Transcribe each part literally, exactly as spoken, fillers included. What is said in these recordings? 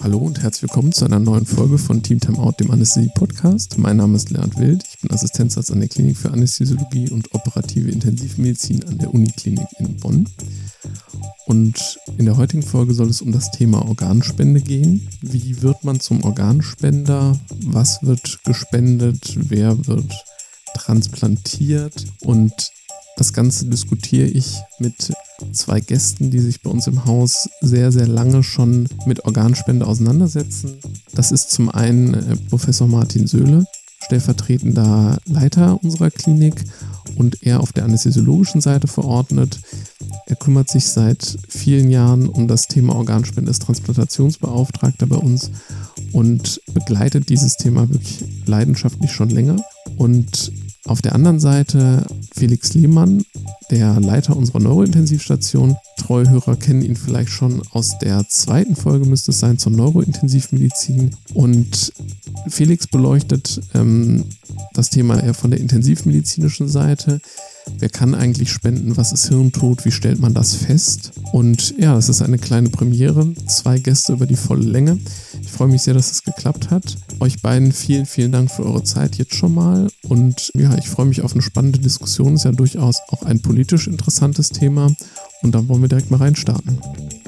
Hallo und herzlich willkommen zu einer neuen Folge von Team Time Out, dem Anästhesie-Podcast. Mein Name ist Leonhard Wild, ich bin Assistenzarzt an der Klinik für Anästhesiologie und operative Intensivmedizin an der Uniklinik in Bonn. Und in der heutigen Folge soll es um das Thema Organspende gehen. Wie wird man zum Organspender? Was wird gespendet? Wer wird transplantiert? Und das Ganze diskutiere ich mit zwei Gästen, die sich bei uns im Haus sehr, sehr lange schon mit Organspende auseinandersetzen. Das ist zum einen äh, Professor Martin Söhle, stellvertretender Leiter unserer Klinik und er auf der anästhesiologischen Seite verordnet. Er kümmert sich seit vielen Jahren um das Thema Organspende, ist Transplantationsbeauftragter bei uns und begleitet dieses Thema wirklich leidenschaftlich schon länger. Und auf der anderen Seite Felix Lehmann, der Leiter unserer Neurointensivstation. Treuhörer kennen ihn vielleicht schon aus der zweiten Folge, müsste es sein, zur Neurointensivmedizin. Und Felix beleuchtet ähm, das Thema eher von der intensivmedizinischen Seite. Wer kann eigentlich spenden? Was ist Hirntod? Wie stellt man das fest? Und ja, das ist eine kleine Premiere. Zwei Gäste über die volle Länge. Ich freue mich sehr, dass es geklappt hat. Euch beiden vielen, vielen Dank für eure Zeit jetzt schon mal. Und ja, ich freue mich auf eine spannende Diskussion. Ist ja durchaus auch ein politisch interessantes Thema. Und dann wollen wir direkt mal reinstarten.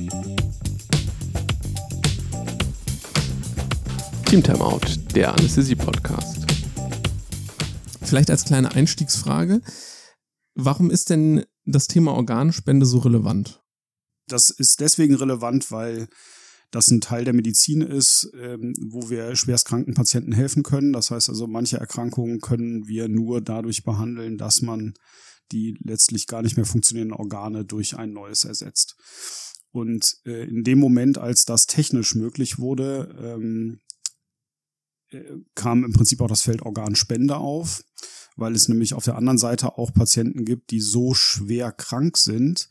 Team Time Out, der Anästhesie-Podcast. Vielleicht als kleine Einstiegsfrage. Warum ist denn das Thema Organspende so relevant? Das ist deswegen relevant, weil das ein Teil der Medizin ist, ähm, wo wir schwerstkranken Patienten helfen können. Das heißt also, manche Erkrankungen können wir nur dadurch behandeln, dass man die letztlich gar nicht mehr funktionierenden Organe durch ein neues ersetzt. Und äh, in dem Moment, als das technisch möglich wurde, ähm, äh, kam im Prinzip auch das Feld Organspende auf, weil es nämlich auf der anderen Seite auch Patienten gibt, die so schwer krank sind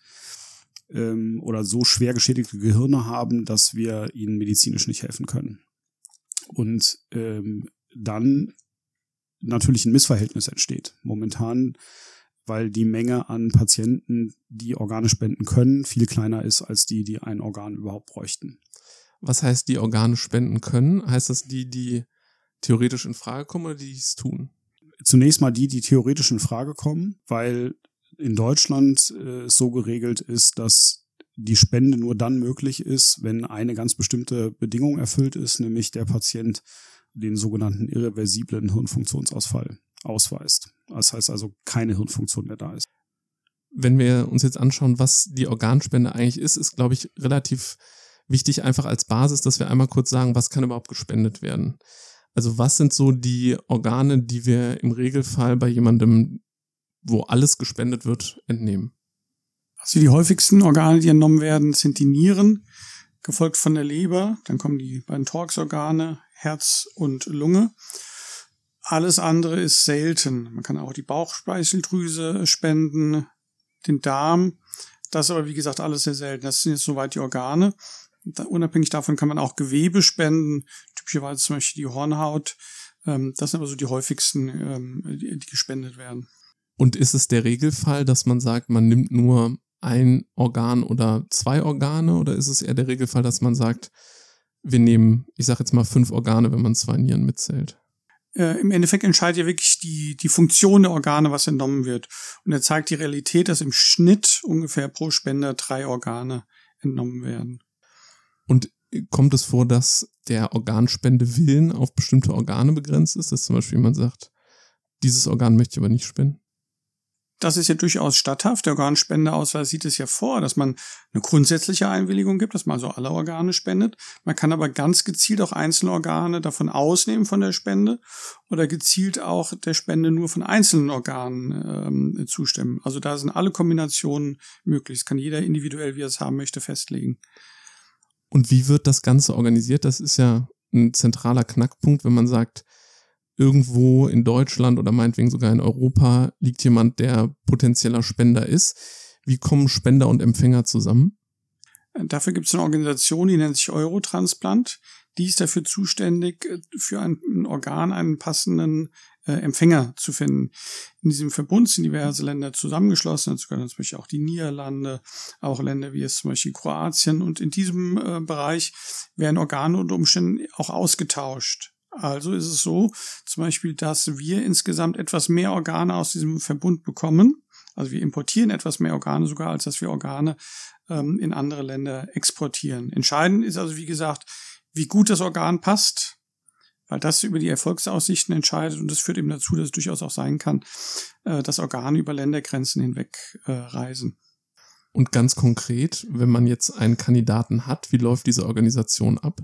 ähm, oder so schwer geschädigte Gehirne haben, dass wir ihnen medizinisch nicht helfen können. Und ähm, dann natürlich ein Missverhältnis entsteht. Momentan, weil die Menge an Patienten, die Organe spenden können, viel kleiner ist als die, die ein Organ überhaupt bräuchten. Was heißt, die Organe spenden können? Heißt das die, die theoretisch in Frage kommen oder die es tun? Zunächst mal die, die theoretisch in Frage kommen, weil in Deutschland äh, es so geregelt ist, dass die Spende nur dann möglich ist, wenn eine ganz bestimmte Bedingung erfüllt ist, nämlich der Patient den sogenannten irreversiblen Hirnfunktionsausfall ausweist. Das heißt also, keine Hirnfunktion mehr da ist. Wenn wir uns jetzt anschauen, was die Organspende eigentlich ist, ist, glaube ich, relativ wichtig, einfach als Basis, dass wir einmal kurz sagen, was kann überhaupt gespendet werden. Also was sind so die Organe, die wir im Regelfall bei jemandem, wo alles gespendet wird, entnehmen? Also die häufigsten Organe, die entnommen werden, sind die Nieren, gefolgt von der Leber. Dann kommen die beiden Thoraxorgane, Herz und Lunge. Alles andere ist selten. Man kann auch die Bauchspeicheldrüse spenden, den Darm. Das ist aber, wie gesagt, alles sehr selten. Das sind jetzt soweit die Organe. Da, unabhängig davon kann man auch Gewebe spenden, typischerweise zum Beispiel die Hornhaut. Ähm, das sind aber so die häufigsten, ähm, die, die gespendet werden. Und ist es der Regelfall, dass man sagt, man nimmt nur ein Organ oder zwei Organe? Oder ist es eher der Regelfall, dass man sagt, wir nehmen, ich sage jetzt mal fünf Organe, wenn man zwei Nieren mitzählt? Äh, Im Endeffekt entscheidet ja wirklich die, die Funktion der Organe, was entnommen wird. Und er zeigt die Realität, dass im Schnitt ungefähr pro Spender drei Organe entnommen werden. Und kommt es vor, dass der Organspendewillen auf bestimmte Organe begrenzt ist? Dass zum Beispiel jemand sagt, dieses Organ möchte ich aber nicht spenden? Das ist ja durchaus statthaft. Der Organspendeausweis sieht es ja vor, dass man eine grundsätzliche Einwilligung gibt, dass man also alle Organe spendet. Man kann aber ganz gezielt auch einzelne Organe davon ausnehmen von der Spende oder gezielt auch der Spende nur von einzelnen Organen ähm, zustimmen. Also da sind alle Kombinationen möglich. Das kann jeder individuell, wie er es haben möchte, festlegen. Und wie wird das Ganze organisiert? Das ist ja ein zentraler Knackpunkt, wenn man sagt, irgendwo in Deutschland oder meinetwegen sogar in Europa liegt jemand, der potenzieller Spender ist. Wie kommen Spender und Empfänger zusammen? Dafür gibt es eine Organisation, die nennt sich Eurotransplant. Die ist dafür zuständig, für ein, ein Organ einen passenden äh, Empfänger zu finden. In diesem Verbund sind diverse Länder zusammengeschlossen, dazu gehören zum Beispiel auch die Niederlande, auch Länder wie es zum Beispiel Kroatien. Und in diesem äh, Bereich werden Organe unter Umständen auch ausgetauscht. Also ist es so, zum Beispiel, dass wir insgesamt etwas mehr Organe aus diesem Verbund bekommen. Also wir importieren etwas mehr Organe sogar, als dass wir Organe ähm, in andere Länder exportieren. Entscheidend ist also, wie gesagt, wie gut das Organ passt, weil das über die Erfolgsaussichten entscheidet. Und das führt eben dazu, dass es durchaus auch sein kann, äh, dass Organe über Ländergrenzen hinweg äh, reisen. Und ganz konkret, wenn man jetzt einen Kandidaten hat, wie läuft diese Organisation ab?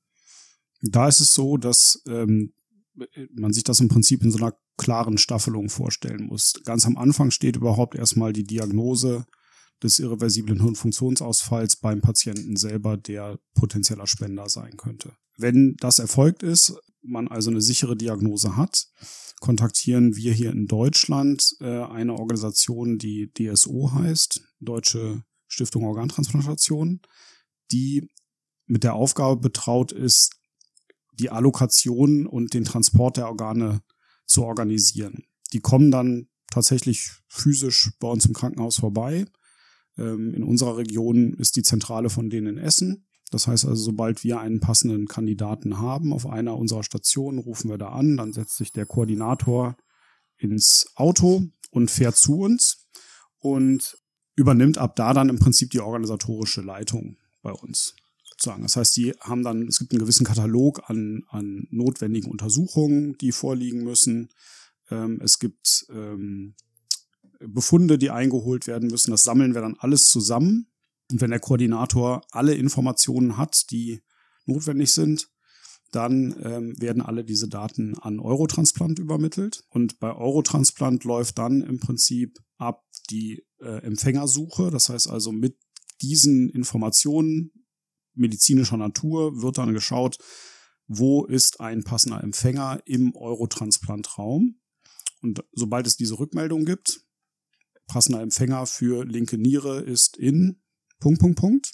Da ist es so, dass ähm, man sich das im Prinzip in so einer klaren Staffelung vorstellen muss. Ganz am Anfang steht überhaupt erstmal die Diagnose des irreversiblen Hirnfunktionsausfalls beim Patienten selber, der potenzieller Spender sein könnte. Wenn das erfolgt ist, man also eine sichere Diagnose hat, kontaktieren wir hier in Deutschland äh, eine Organisation, die D S O heißt, Deutsche Stiftung Organtransplantation, die mit der Aufgabe betraut ist, die Allokation und den Transport der Organe zu organisieren. Die kommen dann tatsächlich physisch bei uns im Krankenhaus vorbei. Ähm, in unserer Region ist die Zentrale von denen in Essen. Das heißt also, sobald wir einen passenden Kandidaten haben auf einer unserer Stationen, rufen wir da an, dann setzt sich der Koordinator ins Auto und fährt zu uns und übernimmt ab da dann im Prinzip die organisatorische Leitung bei uns. Das heißt, die haben dann, es gibt einen gewissen Katalog an, an notwendigen Untersuchungen, die vorliegen müssen. Ähm, es gibt ähm, Befunde, die eingeholt werden müssen. Das sammeln wir dann alles zusammen. Und wenn der Koordinator alle Informationen hat, die notwendig sind, dann ähm, werden alle diese Daten an Eurotransplant übermittelt. Und bei Eurotransplant läuft dann im Prinzip ab die äh, Empfängersuche. Das heißt also, mit diesen Informationen medizinischer Natur wird dann geschaut, wo ist ein passender Empfänger im Eurotransplantraum. Und sobald es diese Rückmeldung gibt, passender Empfänger für linke Niere ist in Punkt, Punkt, Punkt,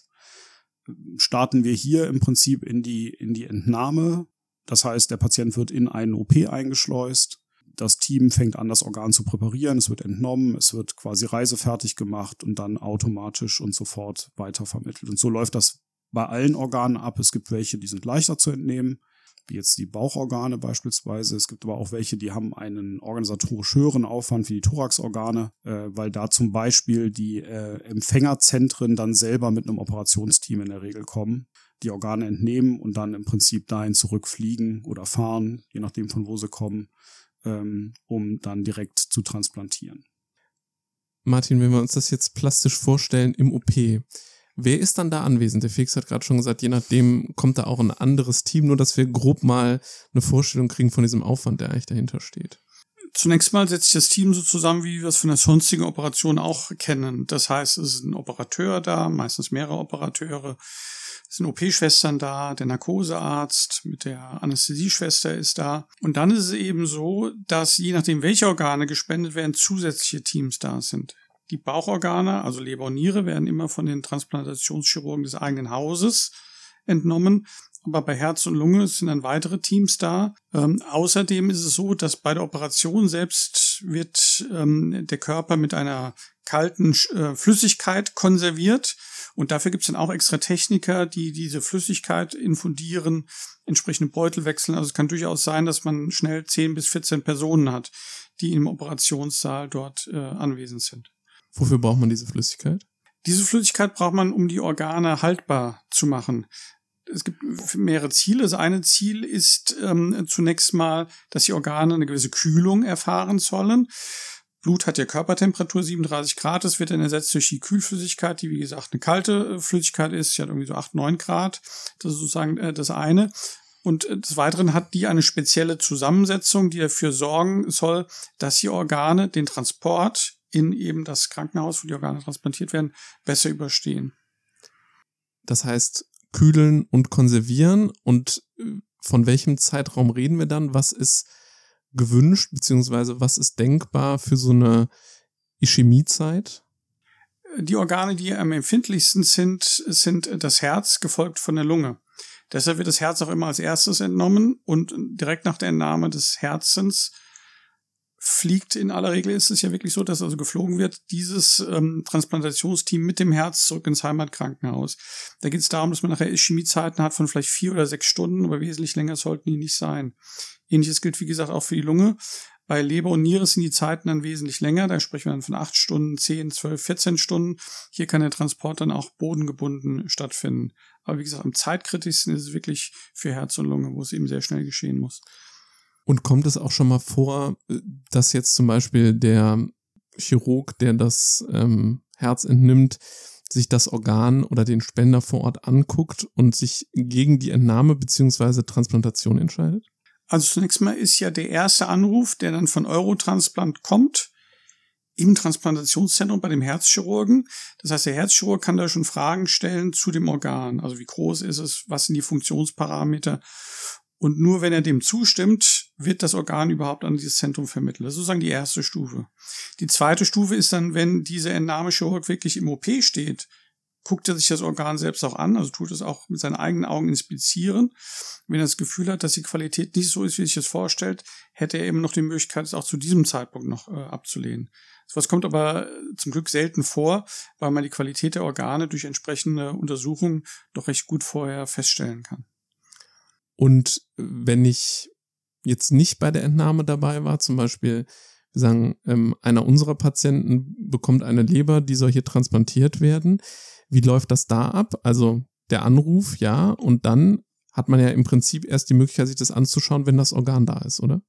starten wir hier im Prinzip in die, in die Entnahme. Das heißt, der Patient wird in einen O P eingeschleust. Das Team fängt an, das Organ zu präparieren. Es wird entnommen, es wird quasi reisefertig gemacht und dann automatisch und sofort weitervermittelt. Und so läuft das bei allen Organen ab. Es gibt welche, die sind leichter zu entnehmen, wie jetzt die Bauchorgane beispielsweise. Es gibt aber auch welche, die haben einen organisatorisch höheren Aufwand wie die Thoraxorgane, äh, weil da zum Beispiel die äh, Empfängerzentren dann selber mit einem Operationsteam in der Regel kommen, die Organe entnehmen und dann im Prinzip dahin zurückfliegen oder fahren, je nachdem von wo sie kommen, ähm, um dann direkt zu transplantieren. Martin, wenn wir uns das jetzt plastisch vorstellen im O P, wer ist dann da anwesend? Der Felix hat gerade schon gesagt, je nachdem kommt da auch ein anderes Team, nur dass wir grob mal eine Vorstellung kriegen von diesem Aufwand, der eigentlich dahinter steht. Zunächst mal setzt sich das Team so zusammen, wie wir es von der sonstigen Operation auch kennen. Das heißt, es ist ein Operateur da, meistens mehrere Operateure. Es sind O P-Schwestern da, der Narkosearzt mit der Anästhesieschwester ist da. Und dann ist es eben so, dass je nachdem, welche Organe gespendet werden, zusätzliche Teams da sind. Die Bauchorgane, also Leber und Niere, werden immer von den Transplantationschirurgen des eigenen Hauses entnommen. Aber bei Herz und Lunge sind dann weitere Teams da. Ähm, außerdem ist es so, dass bei der Operation selbst wird ähm, der Körper mit einer kalten äh, Flüssigkeit konserviert. Und dafür gibt es dann auch extra Techniker, die diese Flüssigkeit infundieren, entsprechende Beutel wechseln. Also es kann durchaus sein, dass man schnell zehn bis vierzehn Personen hat, die im Operationssaal dort äh, anwesend sind. Wofür braucht man diese Flüssigkeit? Diese Flüssigkeit braucht man, um die Organe haltbar zu machen. Es gibt mehrere Ziele. Das eine Ziel ist ähm, zunächst mal, dass die Organe eine gewisse Kühlung erfahren sollen. Blut hat ja Körpertemperatur siebenunddreißig Grad. Das wird dann ersetzt durch die Kühlflüssigkeit, die wie gesagt eine kalte Flüssigkeit ist. Die hat irgendwie so acht, neun Grad. Das ist sozusagen äh, das eine. Und des Weiteren hat die eine spezielle Zusammensetzung, die dafür sorgen soll, dass die Organe den Transport in eben das Krankenhaus, wo die Organe transplantiert werden, besser überstehen. Das heißt, kühlen und konservieren. Und von welchem Zeitraum reden wir dann? Was ist gewünscht, beziehungsweise was ist denkbar für so eine Ischämiezeit? Die Organe, die am empfindlichsten sind, sind das Herz, gefolgt von der Lunge. Deshalb wird das Herz auch immer als erstes entnommen und direkt nach der Entnahme des Herzens fliegt, in aller Regel ist es ja wirklich so, dass also geflogen wird, dieses ähm, Transplantationsteam mit dem Herz zurück ins Heimatkrankenhaus. Da geht es darum, dass man nachher Ischämiezeiten hat von vielleicht vier oder sechs Stunden, aber wesentlich länger sollten die nicht sein. Ähnliches gilt, wie gesagt, auch für die Lunge. Bei Leber und Niere sind die Zeiten dann wesentlich länger. Da sprechen wir dann von acht Stunden, zehn, zwölf, vierzehn Stunden. Hier kann der Transport dann auch bodengebunden stattfinden. Aber wie gesagt, am zeitkritischsten ist es wirklich für Herz und Lunge, wo es eben sehr schnell geschehen muss. Und kommt es auch schon mal vor, dass jetzt zum Beispiel der Chirurg, der das ähm, Herz entnimmt, sich das Organ oder den Spender vor Ort anguckt und sich gegen die Entnahme bzw. Transplantation entscheidet? Also zunächst mal ist ja der erste Anruf, der dann von Eurotransplant kommt, im Transplantationszentrum bei dem Herzchirurgen. Das heißt, der Herzchirurg kann da schon Fragen stellen zu dem Organ. Also wie groß ist es, was sind die Funktionsparameter? Und nur wenn er dem zustimmt, wird das Organ überhaupt an dieses Zentrum vermittelt. Das ist sozusagen die erste Stufe. Die zweite Stufe ist dann, wenn dieser Entnahmechirurg wirklich im O P steht, guckt er sich das Organ selbst auch an, also tut es auch mit seinen eigenen Augen inspizieren. Wenn er das Gefühl hat, dass die Qualität nicht so ist, wie er sich das vorstellt, hätte er eben noch die Möglichkeit, es auch zu diesem Zeitpunkt noch äh, abzulehnen. Was kommt aber zum Glück selten vor, weil man die Qualität der Organe durch entsprechende Untersuchungen doch recht gut vorher feststellen kann. Und wenn ich jetzt nicht bei der Entnahme dabei war, zum Beispiel, wir sagen, ähm, einer unserer Patienten bekommt eine Leber, die soll hier transplantiert werden. Wie läuft das da ab? Also der Anruf, ja, und dann hat man ja im Prinzip erst die Möglichkeit, sich das anzuschauen, wenn das Organ da ist, oder?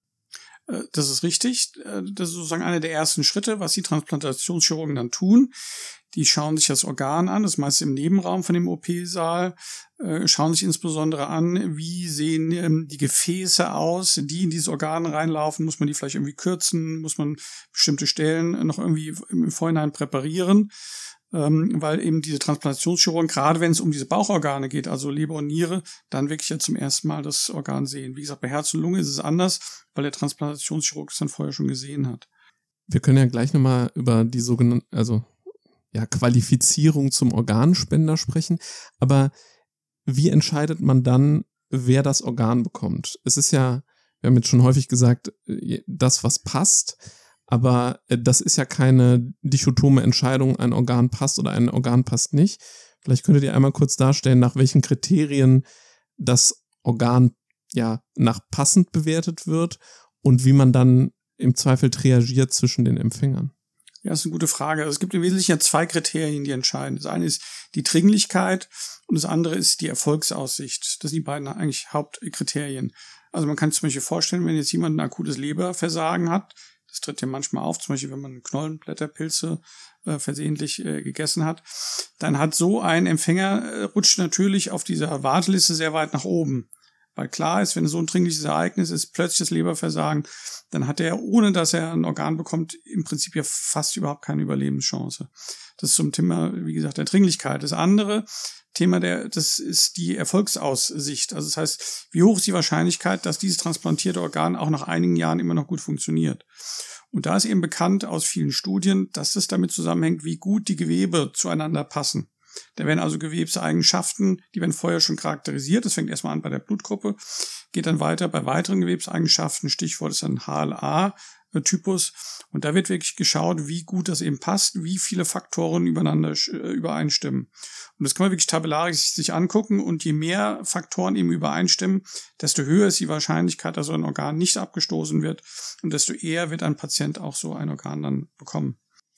Das ist richtig. Das ist sozusagen einer der ersten Schritte, was die Transplantationschirurgen dann tun. Die schauen sich das Organ an, das meist im Nebenraum von dem O P-Saal, schauen sich insbesondere an, wie sehen die Gefäße aus, die in dieses Organ reinlaufen. Muss man die vielleicht irgendwie kürzen? Muss man bestimmte Stellen noch irgendwie im Vorhinein präparieren? Ähm, weil eben diese Transplantationschirurgen, gerade wenn es um diese Bauchorgane geht, also Leber und Niere, dann wirklich ja zum ersten Mal das Organ sehen. Wie gesagt, bei Herz und Lunge ist es anders, weil der Transplantationschirurg es dann vorher schon gesehen hat. Wir können ja gleich nochmal über die sogenannte, also ja, Qualifizierung zum Organspender sprechen, aber wie entscheidet man dann, wer das Organ bekommt? Es ist ja, wir haben jetzt schon häufig gesagt, das, was passt, aber das ist ja keine dichotome Entscheidung, ein Organ passt oder ein Organ passt nicht. Vielleicht könntet ihr einmal kurz darstellen, nach welchen Kriterien das Organ ja nach passend bewertet wird und wie man dann im Zweifel triagiert zwischen den Empfängern. Ja, das ist eine gute Frage. Es gibt im Wesentlichen ja zwei Kriterien, die entscheiden. Das eine ist die Dringlichkeit und das andere ist die Erfolgsaussicht. Das sind die beiden eigentlich Hauptkriterien. Also man kann sich zum Beispiel vorstellen, wenn jetzt jemand ein akutes Leberversagen hat, das tritt ja manchmal auf, zum Beispiel wenn man Knollenblätterpilze äh, versehentlich äh, gegessen hat, dann hat so ein Empfänger, äh, rutscht natürlich auf dieser Warteliste sehr weit nach oben. Weil klar ist, wenn so ein dringliches Ereignis ist, plötzlich das Leberversagen, dann hat er, ohne dass er ein Organ bekommt, im Prinzip ja fast überhaupt keine Überlebenschance. Das ist zum Thema, wie gesagt, der Dringlichkeit. Das andere Thema, der, das ist die Erfolgsaussicht. Also das heißt, wie hoch ist die Wahrscheinlichkeit, dass dieses transplantierte Organ auch nach einigen Jahren immer noch gut funktioniert? Und da ist eben bekannt aus vielen Studien, dass es damit zusammenhängt, wie gut die Gewebe zueinander passen. Da werden also Gewebseigenschaften, die werden vorher schon charakterisiert. Das fängt erstmal an bei der Blutgruppe, geht dann weiter bei weiteren Gewebseigenschaften. Stichwort ist dann H L A-Typus. Und da wird wirklich geschaut, wie gut das eben passt, wie viele Faktoren übereinander übereinstimmen. Und das kann man wirklich tabellarisch sich angucken. Und je mehr Faktoren eben übereinstimmen, desto höher ist die Wahrscheinlichkeit, dass so ein Organ nicht abgestoßen wird. Und desto eher wird ein Patient auch so ein Organ dann bekommen.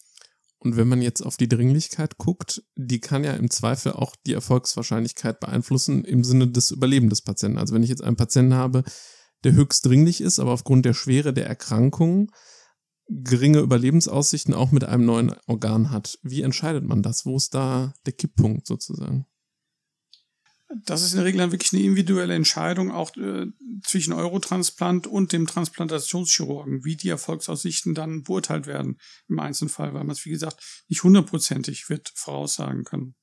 Und wenn man jetzt auf die Dringlichkeit guckt, die kann ja im Zweifel auch die Erfolgswahrscheinlichkeit beeinflussen im Sinne des Überlebens des Patienten. Also wenn ich jetzt einen Patienten habe, der höchst dringlich ist, aber aufgrund der Schwere der Erkrankung geringe Überlebensaussichten auch mit einem neuen Organ hat. Wie entscheidet man das? Wo ist da der Kipppunkt sozusagen? Das ist in der Regel dann wirklich eine individuelle Entscheidung, auch äh, zwischen Eurotransplant und dem Transplantationschirurgen, wie die Erfolgsaussichten dann beurteilt werden im Einzelfall, weil man es, wie gesagt, nicht hundertprozentig wird voraussagen können.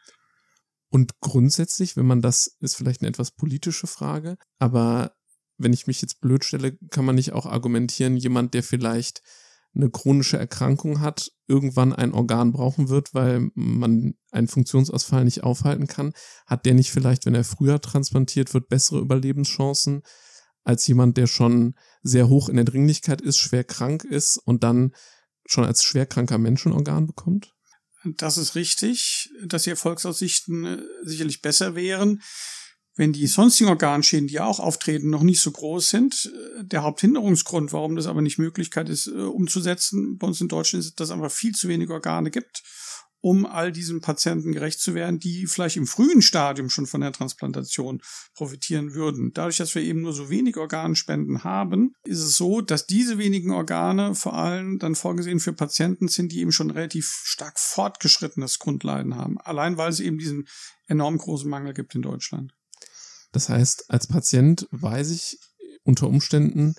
Und grundsätzlich, wenn man das, ist vielleicht eine etwas politische Frage, aber wenn ich mich jetzt blöd stelle, kann man nicht auch argumentieren, jemand, der vielleicht eine chronische Erkrankung hat, irgendwann ein Organ brauchen wird, weil man einen Funktionsausfall nicht aufhalten kann, hat der nicht vielleicht, wenn er früher transplantiert wird, bessere Überlebenschancen als jemand, der schon sehr hoch in der Dringlichkeit ist, schwer krank ist und dann schon als schwerkranker Mensch ein Organ bekommt? Das ist richtig, dass die Erfolgsaussichten sicherlich besser wären, wenn die sonstigen Organschäden, die ja auch auftreten, noch nicht so groß sind. Der Haupthinderungsgrund, warum das aber nicht Möglichkeit ist, umzusetzen, bei uns in Deutschland ist, dass es einfach viel zu wenig Organe gibt, um all diesen Patienten gerecht zu werden, die vielleicht im frühen Stadium schon von der Transplantation profitieren würden. Dadurch, dass wir eben nur so wenig Organspenden haben, ist es so, dass diese wenigen Organe vor allem dann vorgesehen für Patienten sind, die eben schon relativ stark fortgeschrittenes Grundleiden haben. Allein weil es eben diesen enorm großen Mangel gibt in Deutschland. Das heißt, als Patient weiß ich unter Umständen,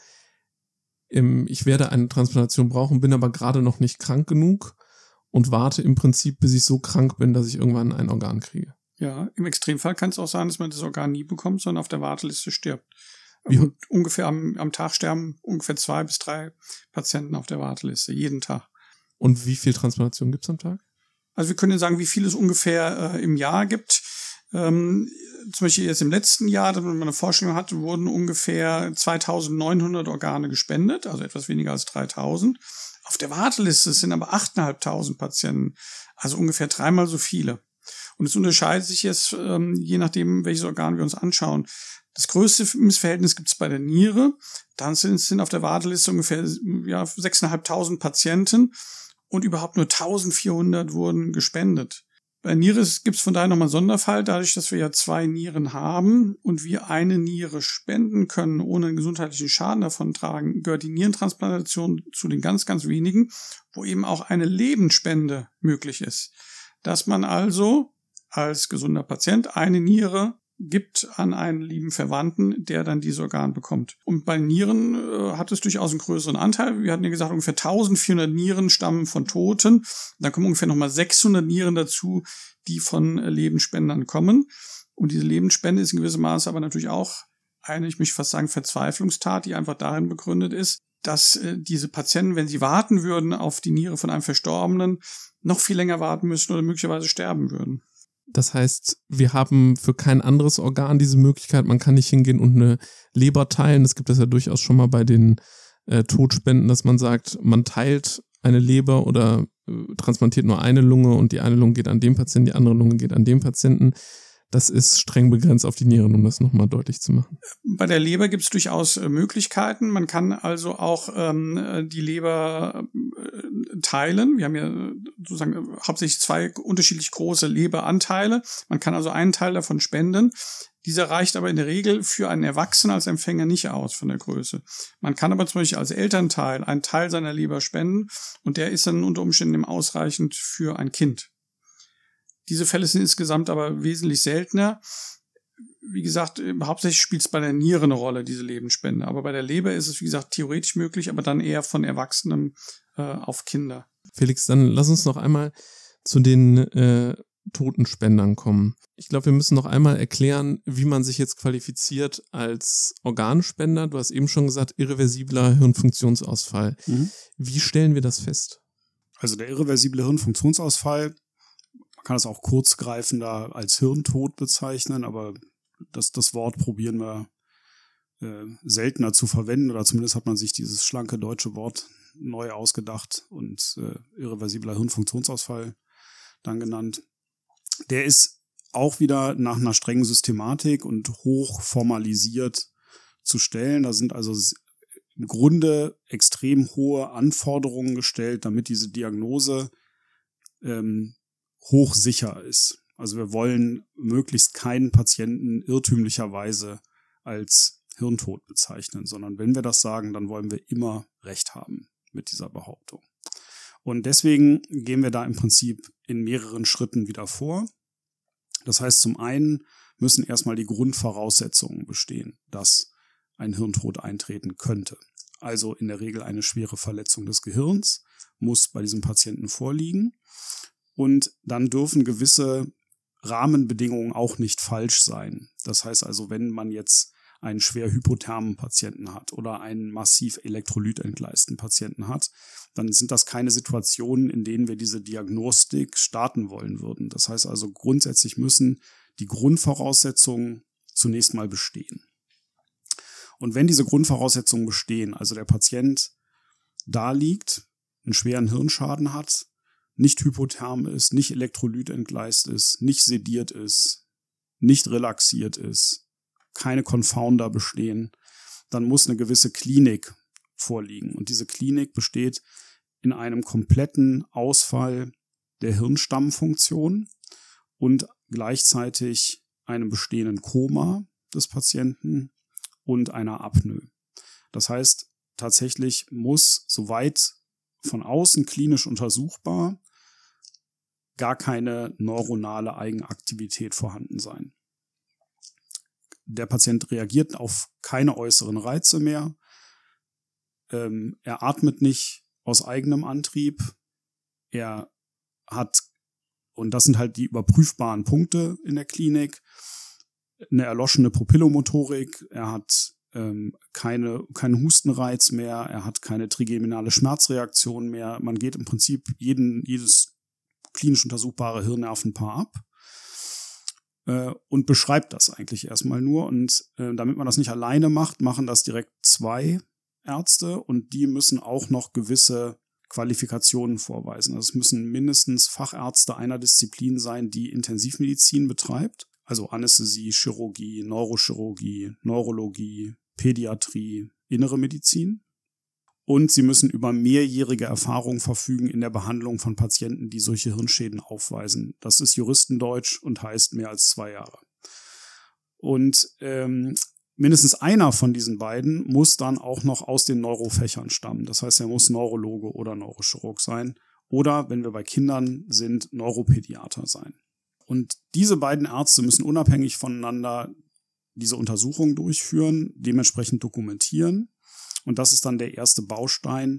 ich werde eine Transplantation brauchen, bin aber gerade noch nicht krank genug und warte im Prinzip, bis ich so krank bin, dass ich irgendwann ein Organ kriege. Ja, im Extremfall kann es auch sein, dass man das Organ nie bekommt, sondern auf der Warteliste stirbt. Wie? Und ungefähr am, am Tag sterben ungefähr zwei bis drei Patienten auf der Warteliste, jeden Tag. Und wie viel Transplantation gibt es am Tag? Also wir können ja sagen, wie viel es ungefähr äh, im Jahr gibt. Ähm, zum Beispiel jetzt im letzten Jahr, damit man eine Vorstellung hatte, wurden ungefähr zweitausendneunhundert Organe gespendet, also etwas weniger als dreitausend. Auf der Warteliste sind aber achttausendfünfhundert Patienten, also ungefähr dreimal so viele. Und es unterscheidet sich jetzt, ähm, je nachdem, welches Organ wir uns anschauen. Das größte Missverhältnis gibt es bei der Niere. Dann sind, sind auf der Warteliste ungefähr ja, sechstausendfünfhundert Patienten und überhaupt nur eintausendvierhundert wurden gespendet. Bei Niere gibt es von daher nochmal einen Sonderfall, dadurch, dass wir ja zwei Nieren haben und wir eine Niere spenden können, ohne einen gesundheitlichen Schaden davon tragen, gehört die Nierentransplantation zu den ganz, ganz wenigen, wo eben auch eine Lebensspende möglich ist. Dass man also als gesunder Patient eine Niere gibt an einen lieben Verwandten, der dann dieses Organ bekommt. Und bei Nieren äh, hat es durchaus einen größeren Anteil. Wir hatten ja gesagt, ungefähr eintausendvierhundert Nieren stammen von Toten. Dann kommen ungefähr nochmal sechshundert Nieren dazu, die von äh, Lebensspendern kommen. Und diese Lebensspende ist in gewissem Maße aber natürlich auch eine, ich möchte fast sagen, Verzweiflungstat, die einfach darin begründet ist, dass äh, diese Patienten, wenn sie warten würden auf die Niere von einem Verstorbenen, noch viel länger warten müssen oder möglicherweise sterben würden. Das heißt, wir haben für kein anderes Organ diese Möglichkeit. Man kann nicht hingehen und eine Leber teilen. Das gibt es ja durchaus schon mal bei den äh, Todspenden, dass man sagt, man teilt eine Leber oder äh, transplantiert nur eine Lunge und die eine Lunge geht an den Patienten, die andere Lunge geht an den Patienten. Das ist streng begrenzt auf die Nieren, um das nochmal deutlich zu machen. Bei der Leber gibt es durchaus äh, Möglichkeiten. Man kann also auch ähm, die Leber äh, teilen. Wir haben ja äh, sozusagen äh, hauptsächlich zwei unterschiedlich große Leberanteile. Man kann also einen Teil davon spenden. Dieser reicht aber in der Regel für einen Erwachsenen als Empfänger nicht aus von der Größe. Man kann aber zum Beispiel als Elternteil einen Teil seiner Leber spenden und der ist dann unter Umständen ausreichend für ein Kind. Diese Fälle sind insgesamt aber wesentlich seltener. Wie gesagt, hauptsächlich spielt es bei der Niere eine Rolle, diese Lebensspende. Aber bei der Leber ist es, wie gesagt, theoretisch möglich, aber dann eher von Erwachsenen äh, auf Kinder. Felix, dann lass uns noch einmal zu den äh, Totenspendern kommen. Ich glaube, wir müssen noch einmal erklären, wie man sich jetzt qualifiziert als Organspender. Du hast eben schon gesagt, irreversibler Hirnfunktionsausfall. Mhm. Wie stellen wir das fest? Also der irreversible Hirnfunktionsausfall, kann es auch kurzgreifender als Hirntod bezeichnen, aber das, das Wort probieren wir äh, seltener zu verwenden, oder zumindest hat man sich dieses schlanke deutsche Wort neu ausgedacht und äh, irreversibler Hirnfunktionsausfall dann genannt. Der ist auch wieder nach einer strengen Systematik und hoch formalisiert zu stellen. Da sind also im Grunde extrem hohe Anforderungen gestellt, damit diese Diagnose ähm, hochsicher ist. Also wir wollen möglichst keinen Patienten irrtümlicherweise als Hirntod bezeichnen, sondern wenn wir das sagen, dann wollen wir immer Recht haben mit dieser Behauptung. Und deswegen gehen wir da im Prinzip in mehreren Schritten wieder vor. Das heißt, zum einen müssen erstmal die Grundvoraussetzungen bestehen, dass ein Hirntod eintreten könnte. Also in der Regel eine schwere Verletzung des Gehirns muss bei diesem Patienten vorliegen. Und dann dürfen gewisse Rahmenbedingungen auch nicht falsch sein. Das heißt also, wenn man jetzt einen schwer hypothermen Patienten hat oder einen massiv elektrolytentgleisten Patienten hat, dann sind das keine Situationen, in denen wir diese Diagnostik starten wollen würden. Das heißt also, grundsätzlich müssen die Grundvoraussetzungen zunächst mal bestehen. Und wenn diese Grundvoraussetzungen bestehen, also der Patient da liegt, einen schweren Hirnschaden hat, nicht hypotherm ist, nicht elektrolytentgleist ist, nicht sediert ist, nicht relaxiert ist, keine Confounder bestehen, dann muss eine gewisse Klinik vorliegen. Und diese Klinik besteht in einem kompletten Ausfall der Hirnstammfunktion und gleichzeitig einem bestehenden Koma des Patienten und einer Apnoe. Das heißt, tatsächlich muss, soweit von außen klinisch untersuchbar, gar keine neuronale Eigenaktivität vorhanden sein. Der Patient reagiert auf keine äußeren Reize mehr. Ähm, er atmet nicht aus eigenem Antrieb. Er hat, und das sind halt die überprüfbaren Punkte in der Klinik, eine erloschene Pupillomotorik. Er hat ähm, keine, keinen Hustenreiz mehr. Er hat keine trigeminale Schmerzreaktion mehr. Man geht im Prinzip jeden, jedes klinisch untersuchbare Hirnnervenpaar ab äh, und beschreibt das eigentlich erstmal nur. Und äh, damit man das nicht alleine macht, machen das direkt zwei Ärzte und die müssen auch noch gewisse Qualifikationen vorweisen. Also es müssen mindestens Fachärzte einer Disziplin sein, die Intensivmedizin betreibt, also Anästhesie, Chirurgie, Neurochirurgie, Neurologie, Pädiatrie, Innere Medizin. Und sie müssen über mehrjährige Erfahrung verfügen in der Behandlung von Patienten, die solche Hirnschäden aufweisen. Das ist Juristendeutsch und heißt mehr als zwei Jahre. Und ähm, mindestens einer von diesen beiden muss dann auch noch aus den Neurofächern stammen. Das heißt, er muss Neurologe oder Neurochirurg sein. Oder, wenn wir bei Kindern sind, Neuropädiater sein. Und diese beiden Ärzte müssen unabhängig voneinander diese Untersuchung durchführen, dementsprechend dokumentieren. Und das ist dann der erste Baustein,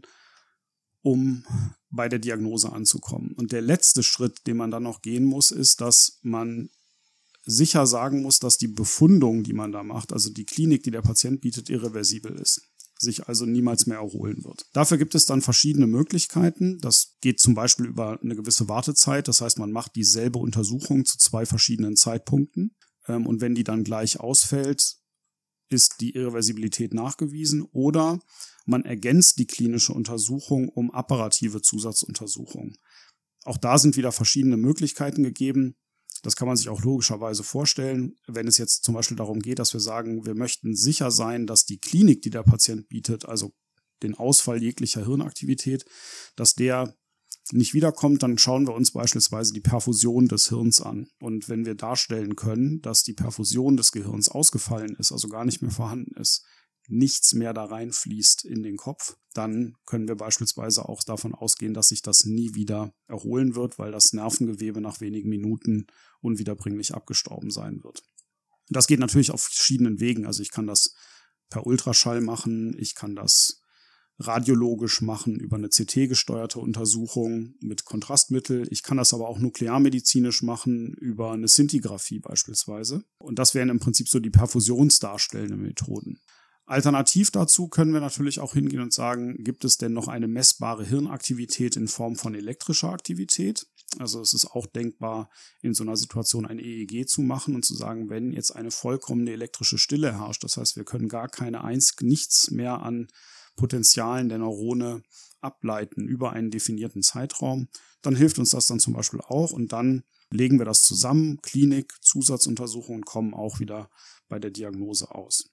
um bei der Diagnose anzukommen. Und der letzte Schritt, den man dann noch gehen muss, ist, dass man sicher sagen muss, dass die Befundung, die man da macht, also die Klinik, die der Patient bietet, irreversibel ist, sich also niemals mehr erholen wird. Dafür gibt es dann verschiedene Möglichkeiten. Das geht zum Beispiel über eine gewisse Wartezeit. Das heißt, man macht dieselbe Untersuchung zu zwei verschiedenen Zeitpunkten. Und wenn die dann gleich ausfällt, ist die Irreversibilität nachgewiesen. Oder man ergänzt die klinische Untersuchung um apparative Zusatzuntersuchungen. Auch da sind wieder verschiedene Möglichkeiten gegeben. Das kann man sich auch logischerweise vorstellen, wenn es jetzt zum Beispiel darum geht, dass wir sagen, wir möchten sicher sein, dass die Klinik, die der Patient bietet, also den Ausfall jeglicher Hirnaktivität, dass der nicht wiederkommt, dann schauen wir uns beispielsweise die Perfusion des Hirns an. Und wenn wir darstellen können, dass die Perfusion des Gehirns ausgefallen ist, also gar nicht mehr vorhanden ist, nichts mehr da reinfließt in den Kopf, dann können wir beispielsweise auch davon ausgehen, dass sich das nie wieder erholen wird, weil das Nervengewebe nach wenigen Minuten unwiederbringlich abgestorben sein wird. Das geht natürlich auf verschiedenen Wegen. Also ich kann das per Ultraschall machen, ich kann das radiologisch machen über eine C T-gesteuerte Untersuchung mit Kontrastmittel. Ich kann das aber auch nuklearmedizinisch machen über eine Szintigraphie beispielsweise. Und das wären im Prinzip so die perfusionsdarstellenden Methoden. Alternativ dazu können wir natürlich auch hingehen und sagen, gibt es denn noch eine messbare Hirnaktivität in Form von elektrischer Aktivität? Also es ist auch denkbar, in so einer Situation ein E E G zu machen und zu sagen, wenn jetzt eine vollkommene elektrische Stille herrscht, das heißt, wir können gar keine eins, nichts mehr an Potentialen der Neurone ableiten über einen definierten Zeitraum, dann hilft uns das dann zum Beispiel auch und dann legen wir das zusammen, Klinik, Zusatzuntersuchungen kommen auch wieder bei der Diagnose aus.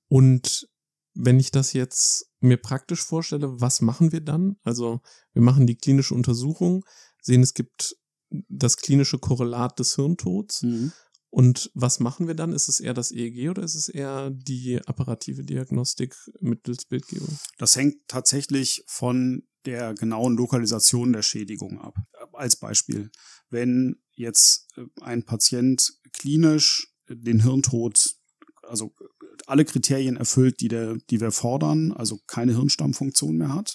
Und wenn ich das jetzt mir praktisch vorstelle, was machen wir dann? Also wir machen die klinische Untersuchung, sehen, es gibt das klinische Korrelat des Hirntods. Mhm. Und was machen wir dann? Ist es eher das E E G oder ist es eher die apparative Diagnostik mittels Bildgebung? Das hängt tatsächlich von der genauen Lokalisation der Schädigung ab. Als Beispiel, wenn jetzt ein Patient klinisch den Hirntod, also alle Kriterien erfüllt, die, der, die wir fordern, also keine Hirnstammfunktion mehr hat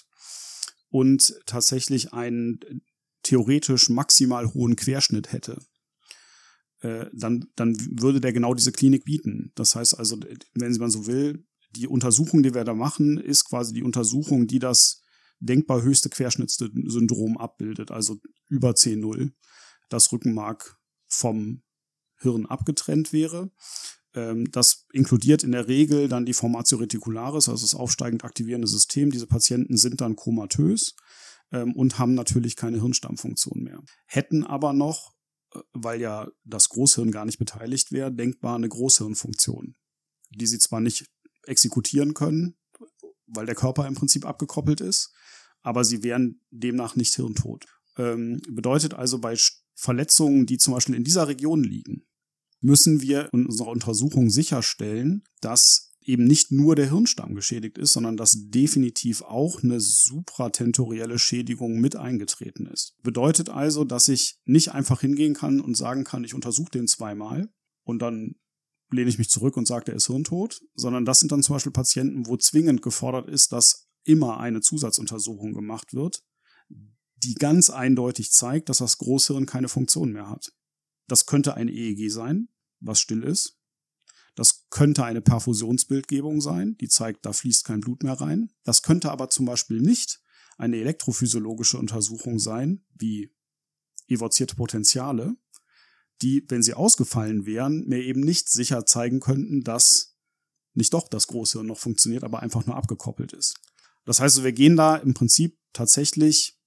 und tatsächlich einen theoretisch maximal hohen Querschnitt hätte, äh, dann, dann würde der genau diese Klinik bieten. Das heißt also, wenn man so will, die Untersuchung, die wir da machen, ist quasi die Untersuchung, die das denkbar höchste Querschnittssyndrom abbildet, also über C null, das Rückenmark vom Hirn abgetrennt wäre. Ähm, das inkludiert in der Regel dann die Formatio reticularis, also das aufsteigend aktivierende System. Diese Patienten sind dann komatös ähm, und haben natürlich keine Hirnstammfunktion mehr. Hätten aber noch, weil ja das Großhirn gar nicht beteiligt wäre, denkbar eine Großhirnfunktion, die sie zwar nicht exekutieren können, weil der Körper im Prinzip abgekoppelt ist, aber sie wären demnach nicht hirntot. Ähm, bedeutet also, bei Verletzungen, die zum Beispiel in dieser Region liegen, müssen wir in unserer Untersuchung sicherstellen, dass eben nicht nur der Hirnstamm geschädigt ist, sondern dass definitiv auch eine supratentorielle Schädigung mit eingetreten ist. Bedeutet also, dass ich nicht einfach hingehen kann und sagen kann, ich untersuche den zweimal und dann lehne ich mich zurück und sage, der ist hirntot, sondern das sind dann zum Beispiel Patienten, wo zwingend gefordert ist, dass immer eine Zusatzuntersuchung gemacht wird, die ganz eindeutig zeigt, dass das Großhirn keine Funktion mehr hat. Das könnte ein E E G sein, was still ist. Das könnte eine Perfusionsbildgebung sein, die zeigt, da fließt kein Blut mehr rein. Das könnte aber zum Beispiel nicht eine elektrophysiologische Untersuchung sein, wie evozierte Potentiale, die, wenn sie ausgefallen wären, mir eben nicht sicher zeigen könnten, dass nicht doch das Großhirn noch funktioniert, aber einfach nur abgekoppelt ist. Das heißt, wir gehen da im Prinzip tatsächlich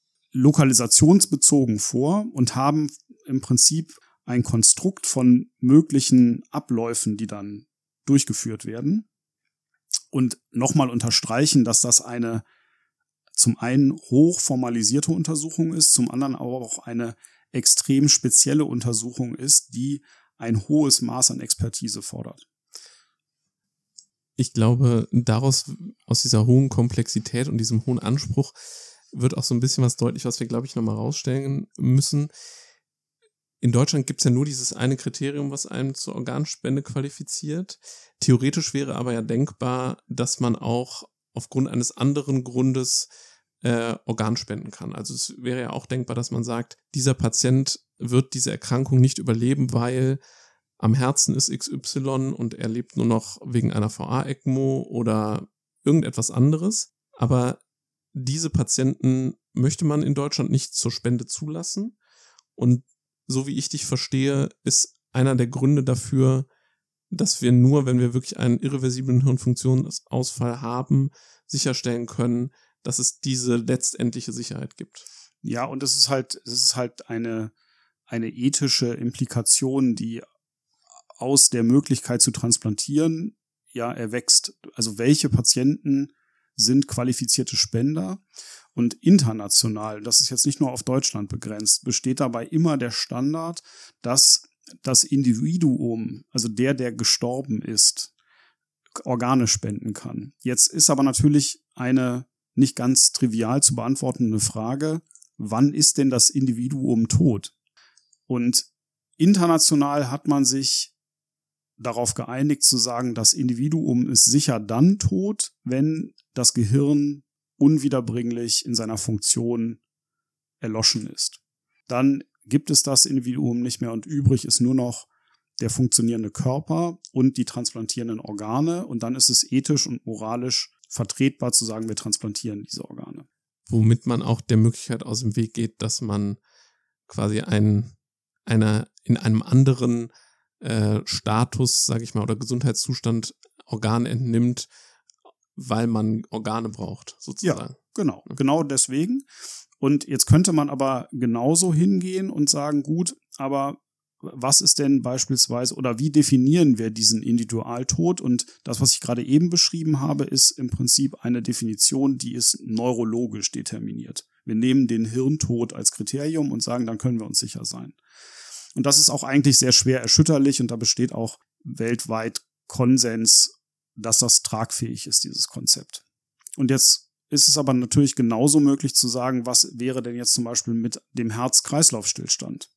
lokalisationsbezogen vor und haben im Prinzip ein Konstrukt von möglichen Abläufen, die dann durchgeführt werden. Und nochmal unterstreichen, dass das eine zum einen hochformalisierte Untersuchung ist, zum anderen aber auch eine extrem spezielle Untersuchung ist, die ein hohes Maß an Expertise fordert. Ich glaube, daraus, aus dieser hohen Komplexität und diesem hohen Anspruch, wird auch so ein bisschen was deutlich, was wir, glaube ich, nochmal rausstellen müssen. In Deutschland gibt es ja nur dieses eine Kriterium, was einen zur Organspende qualifiziert. Theoretisch wäre aber ja denkbar, dass man auch aufgrund eines anderen Grundes äh, Organ spenden kann. Also es wäre ja auch denkbar, dass man sagt, dieser Patient wird diese Erkrankung nicht überleben, weil am Herzen ist X Y und er lebt nur noch wegen einer V A-ECMO oder irgendetwas anderes. Aber diese Patienten möchte man in Deutschland nicht zur Spende zulassen. Und so wie ich dich verstehe, ist einer der Gründe dafür, dass wir nur, wenn wir wirklich einen irreversiblen Hirnfunktionsausfall haben, sicherstellen können, dass es diese letztendliche Sicherheit gibt. Ja, und es ist halt, es ist halt eine, eine ethische Implikation, die aus der Möglichkeit zu transplantieren, ja, erwächst. Also welche Patienten sind qualifizierte Spender? Und international, das ist jetzt nicht nur auf Deutschland begrenzt, besteht dabei immer der Standard, dass das Individuum, also der, der gestorben ist, Organe spenden kann. Jetzt ist aber natürlich eine nicht ganz trivial zu beantwortende Frage, wann ist denn das Individuum tot? Und international hat man sich darauf geeinigt zu sagen, das Individuum ist sicher dann tot, wenn das Gehirn unwiederbringlich in seiner Funktion erloschen ist. Dann gibt es das Individuum nicht mehr und übrig ist nur noch der funktionierende Körper und die transplantierenden Organe und dann ist es ethisch und moralisch vertretbar zu sagen, wir transplantieren diese Organe. Womit man auch der Möglichkeit aus dem Weg geht, dass man quasi ein, einer in einem anderen äh, Status, sage ich mal, oder Gesundheitszustand Organ entnimmt, weil man Organe braucht, sozusagen. Ja, genau, genau deswegen. Und jetzt könnte man aber genauso hingehen und sagen, gut, aber was ist denn beispielsweise oder wie definieren wir diesen Individualtod? Und das, was ich gerade eben beschrieben habe, ist im Prinzip eine Definition, die ist neurologisch determiniert. Wir nehmen den Hirntod als Kriterium und sagen, dann können wir uns sicher sein. Und das ist auch eigentlich sehr schwer erschütterlich und da besteht auch weltweit Konsens, dass das tragfähig ist, dieses Konzept. Und jetzt ist es aber natürlich genauso möglich zu sagen, was wäre denn jetzt zum Beispiel mit dem Herz-Kreislauf-Stillstand?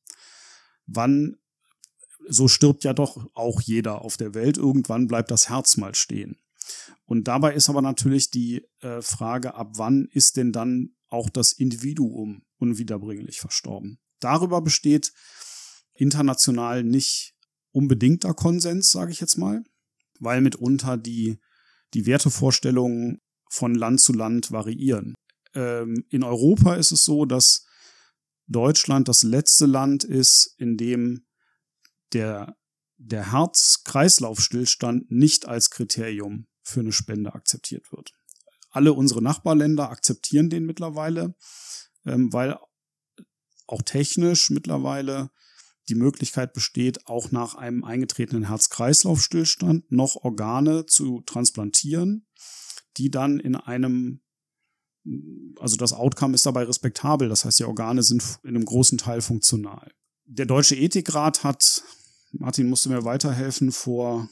Wann, so stirbt ja doch auch jeder auf der Welt, irgendwann bleibt das Herz mal stehen. Und dabei ist aber natürlich die äh, Frage, ab wann ist denn dann auch das Individuum unwiederbringlich verstorben? Darüber besteht international nicht unbedingter Konsens, sage ich jetzt mal, weil mitunter die, die Wertevorstellungen von Land zu Land variieren. Ähm, in Europa ist es so, dass Deutschland das letzte Land ist, in dem der, der Herz-Kreislauf-Stillstand nicht als Kriterium für eine Spende akzeptiert wird. Alle unsere Nachbarländer akzeptieren den mittlerweile, ähm, weil auch technisch mittlerweile die Möglichkeit besteht, auch nach einem eingetretenen Herz-Kreislauf-Stillstand noch Organe zu transplantieren, die dann in einem, also das Outcome ist dabei respektabel, das heißt, die Organe sind in einem großen Teil funktional. Der Deutsche Ethikrat hat, Martin musste mir weiterhelfen, vor,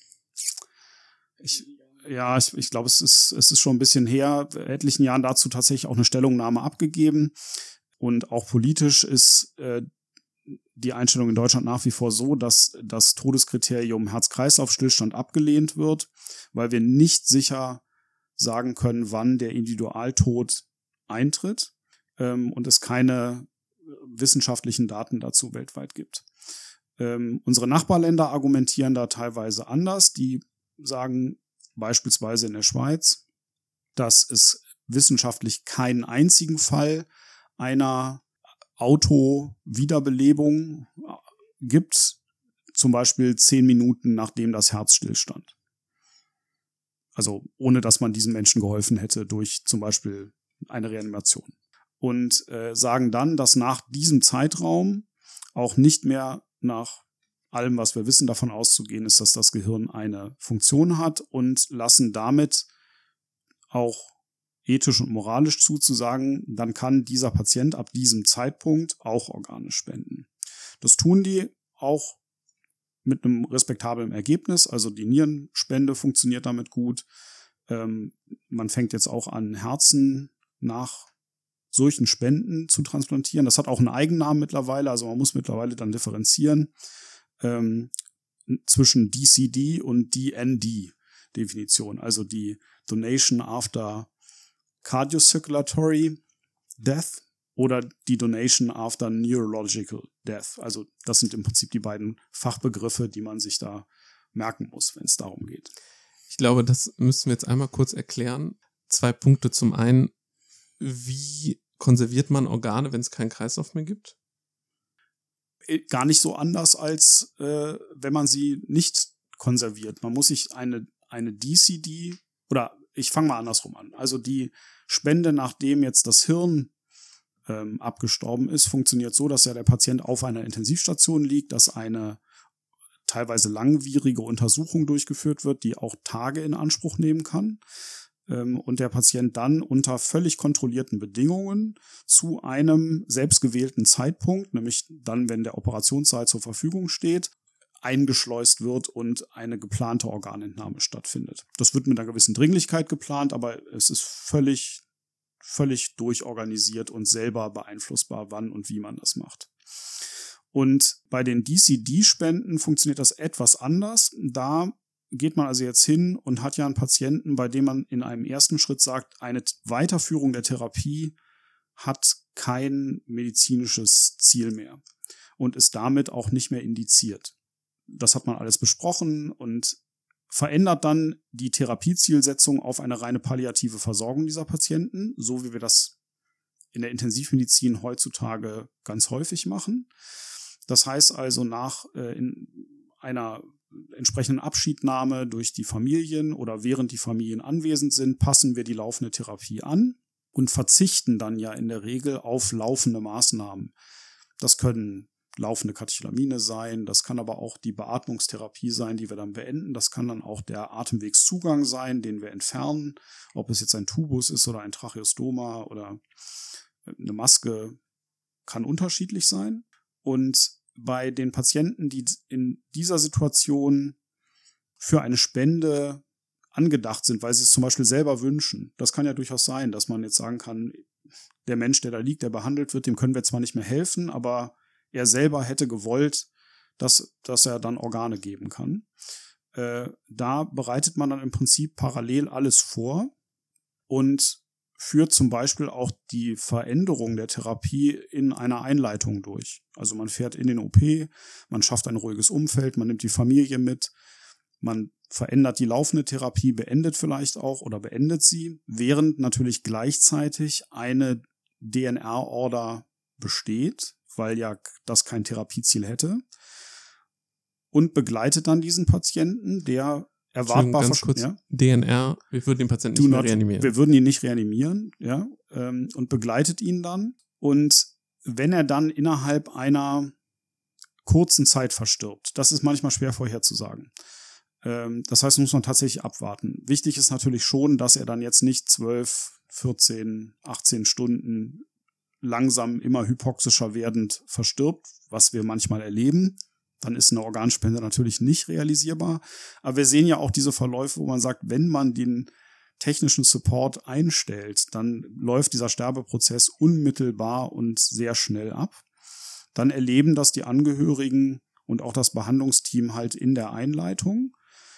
ich, ja, ich, ich glaube, es ist, es ist schon ein bisschen her, etlichen Jahren dazu tatsächlich auch eine Stellungnahme abgegeben. Und auch politisch ist äh, die Einstellung in Deutschland nach wie vor so, dass das Todeskriterium Herz-Kreislauf-Stillstand abgelehnt wird, weil wir nicht sicher sagen können, wann der Individualtod eintritt ähm, und es keine wissenschaftlichen Daten dazu weltweit gibt. Ähm, unsere Nachbarländer argumentieren da teilweise anders. Die sagen beispielsweise in der Schweiz, dass es wissenschaftlich keinen einzigen Fall einer Auto-Wiederbelebung gibt, zum Beispiel zehn Minuten nachdem das Herz stillstand. Also ohne, dass man diesen Menschen geholfen hätte durch zum Beispiel eine Reanimation. Und äh, sagen dann, dass nach diesem Zeitraum auch nicht mehr nach allem, was wir wissen, davon auszugehen ist, dass das Gehirn eine Funktion hat und lassen damit auch ethisch und moralisch zuzusagen, dann kann dieser Patient ab diesem Zeitpunkt auch Organe spenden. Das tun die auch mit einem respektablen Ergebnis, also die Nierenspende funktioniert damit gut. Ähm, man fängt jetzt auch an, Herzen nach solchen Spenden zu transplantieren. Das hat auch einen Eigennamen mittlerweile, also man muss mittlerweile dann differenzieren ähm, zwischen D C D und D N D-Definition, also die Donation After Cardiocirculatory Death oder die Donation After Neurological Death. Also das sind im Prinzip die beiden Fachbegriffe, die man sich da merken muss, wenn es darum geht. Ich glaube, das müssen wir jetzt einmal kurz erklären. Zwei Punkte. Zum einen, wie konserviert man Organe, wenn es keinen Kreislauf mehr gibt? Gar nicht so anders, als äh, wenn man sie nicht konserviert. Man muss sich eine, eine D C D oder ich fange mal andersrum an. Also die Spende, nachdem jetzt das Hirn ähm, abgestorben ist, funktioniert so, dass ja der Patient auf einer Intensivstation liegt, dass eine teilweise langwierige Untersuchung durchgeführt wird, die auch Tage in Anspruch nehmen kann. Ähm, und der Patient dann unter völlig kontrollierten Bedingungen zu einem selbstgewählten Zeitpunkt, nämlich dann, wenn der Operationssaal zur Verfügung steht, eingeschleust wird und eine geplante Organentnahme stattfindet. Das wird mit einer gewissen Dringlichkeit geplant, aber es ist völlig, völlig durchorganisiert und selber beeinflussbar, wann und wie man das macht. Und bei den D C D-Spenden funktioniert das etwas anders. Da geht man also jetzt hin und hat ja einen Patienten, bei dem man in einem ersten Schritt sagt, eine Weiterführung der Therapie hat kein medizinisches Ziel mehr und ist damit auch nicht mehr indiziert. Das hat man alles besprochen und verändert dann die Therapiezielsetzung auf eine reine palliative Versorgung dieser Patienten, so wie wir das in der Intensivmedizin heutzutage ganz häufig machen. Das heißt also, nach äh, in einer entsprechenden Abschiednahme durch die Familien oder während die Familien anwesend sind, passen wir die laufende Therapie an und verzichten dann ja in der Regel auf laufende Maßnahmen. Das können laufende Katecholamine sein, das kann aber auch die Beatmungstherapie sein, die wir dann beenden, das kann dann auch der Atemwegszugang sein, den wir entfernen, ob es jetzt ein Tubus ist oder ein Tracheostoma oder eine Maske, kann unterschiedlich sein. Und bei den Patienten, die in dieser Situation für eine Spende angedacht sind, weil sie es zum Beispiel selber wünschen, das kann ja durchaus sein, dass man jetzt sagen kann, der Mensch, der da liegt, der behandelt wird, dem können wir zwar nicht mehr helfen, aber er selber hätte gewollt, dass, dass er dann Organe geben kann. Äh, da bereitet man dann im Prinzip parallel alles vor und führt zum Beispiel auch die Veränderung der Therapie in einer Einleitung durch. Also man fährt in den O P, man schafft ein ruhiges Umfeld, man nimmt die Familie mit, man verändert die laufende Therapie, beendet vielleicht auch oder beendet sie, während natürlich gleichzeitig eine D N R-Order besteht, weil ja das kein Therapieziel hätte, und begleitet dann diesen Patienten, der erwartbar ganz kurz, ja? D N R, wir würden den Patienten nicht mehr reanimieren. Wir würden ihn nicht reanimieren, ja, ähm, und begleitet ihn dann. Und wenn er dann innerhalb einer kurzen Zeit verstirbt, das ist manchmal schwer vorherzusagen. Ähm, das heißt, muss man tatsächlich abwarten. Wichtig ist natürlich schon, dass er dann jetzt nicht zwölf, vierzehn, achtzehn Stunden langsam immer hypoxischer werdend verstirbt, was wir manchmal erleben. Dann ist eine Organspende natürlich nicht realisierbar. Aber wir sehen ja auch diese Verläufe, wo man sagt, wenn man den technischen Support einstellt, dann läuft dieser Sterbeprozess unmittelbar und sehr schnell ab. Dann erleben das die Angehörigen und auch das Behandlungsteam halt in der Einleitung.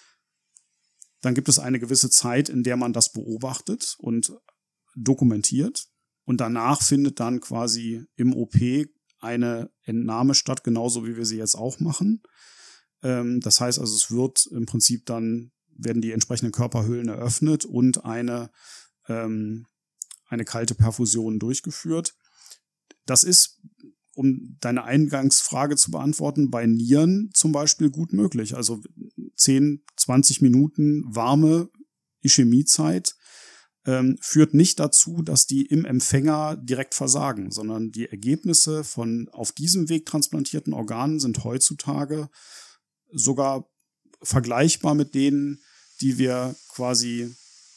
Dann gibt es eine gewisse Zeit, in der man das beobachtet und dokumentiert. Und danach findet dann quasi im O P eine Entnahme statt, genauso wie wir sie jetzt auch machen. Ähm, das heißt also, es wird im Prinzip dann, werden die entsprechenden Körperhüllen eröffnet und eine, ähm, eine kalte Perfusion durchgeführt. Das ist, um deine Eingangsfrage zu beantworten, bei Nieren zum Beispiel gut möglich. Also zehn, zwanzig Minuten warme Ischämiezeit Ähm, führt nicht dazu, dass die im Empfänger direkt versagen, sondern die Ergebnisse von auf diesem Weg transplantierten Organen sind heutzutage sogar vergleichbar mit denen, die wir quasi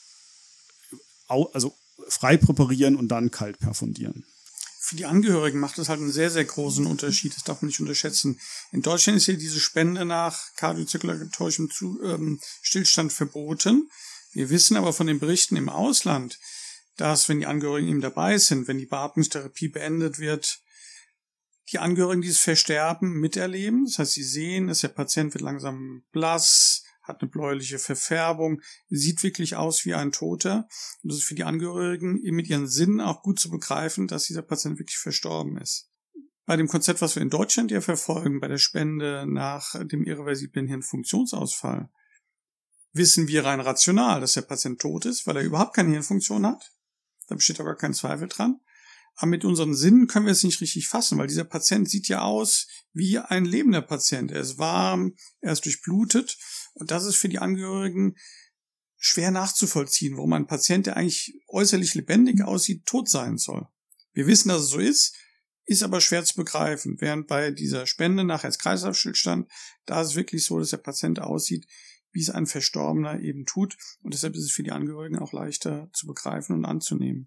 au- also frei präparieren und dann kalt perfundieren. Für die Angehörigen macht es halt einen sehr, sehr großen Unterschied. Das darf man nicht unterschätzen. In Deutschland ist ja diese Spende nach kardiozirkulatorischem Zu- ähm, Stillstand verboten. Wir wissen aber von den Berichten im Ausland, dass, wenn die Angehörigen eben dabei sind, wenn die Beatmungstherapie beendet wird, die Angehörigen dieses Versterben miterleben. Das heißt, sie sehen, dass der Patient wird langsam blass, hat eine bläuliche Verfärbung, sieht wirklich aus wie ein Toter. Und das ist für die Angehörigen eben mit ihren Sinnen auch gut zu begreifen, dass dieser Patient wirklich verstorben ist. Bei dem Konzept, was wir in Deutschland ja verfolgen, bei der Spende nach dem irreversiblen Hirnfunktionsausfall, wissen wir rein rational, dass der Patient tot ist, weil er überhaupt keine Hirnfunktion hat. Da besteht auch gar kein Zweifel dran. Aber mit unseren Sinnen können wir es nicht richtig fassen, weil dieser Patient sieht ja aus wie ein lebender Patient. Er ist warm, er ist durchblutet. Und das ist für die Angehörigen schwer nachzuvollziehen, warum ein Patient, der eigentlich äußerlich lebendig aussieht, tot sein soll. Wir wissen, dass es so ist, ist aber schwer zu begreifen. Während bei dieser Spende nach Herz-Kreislauf-Stillstand, da ist es wirklich so, dass der Patient aussieht, wie es ein Verstorbener eben tut. Und deshalb ist es für die Angehörigen auch leichter zu begreifen und anzunehmen.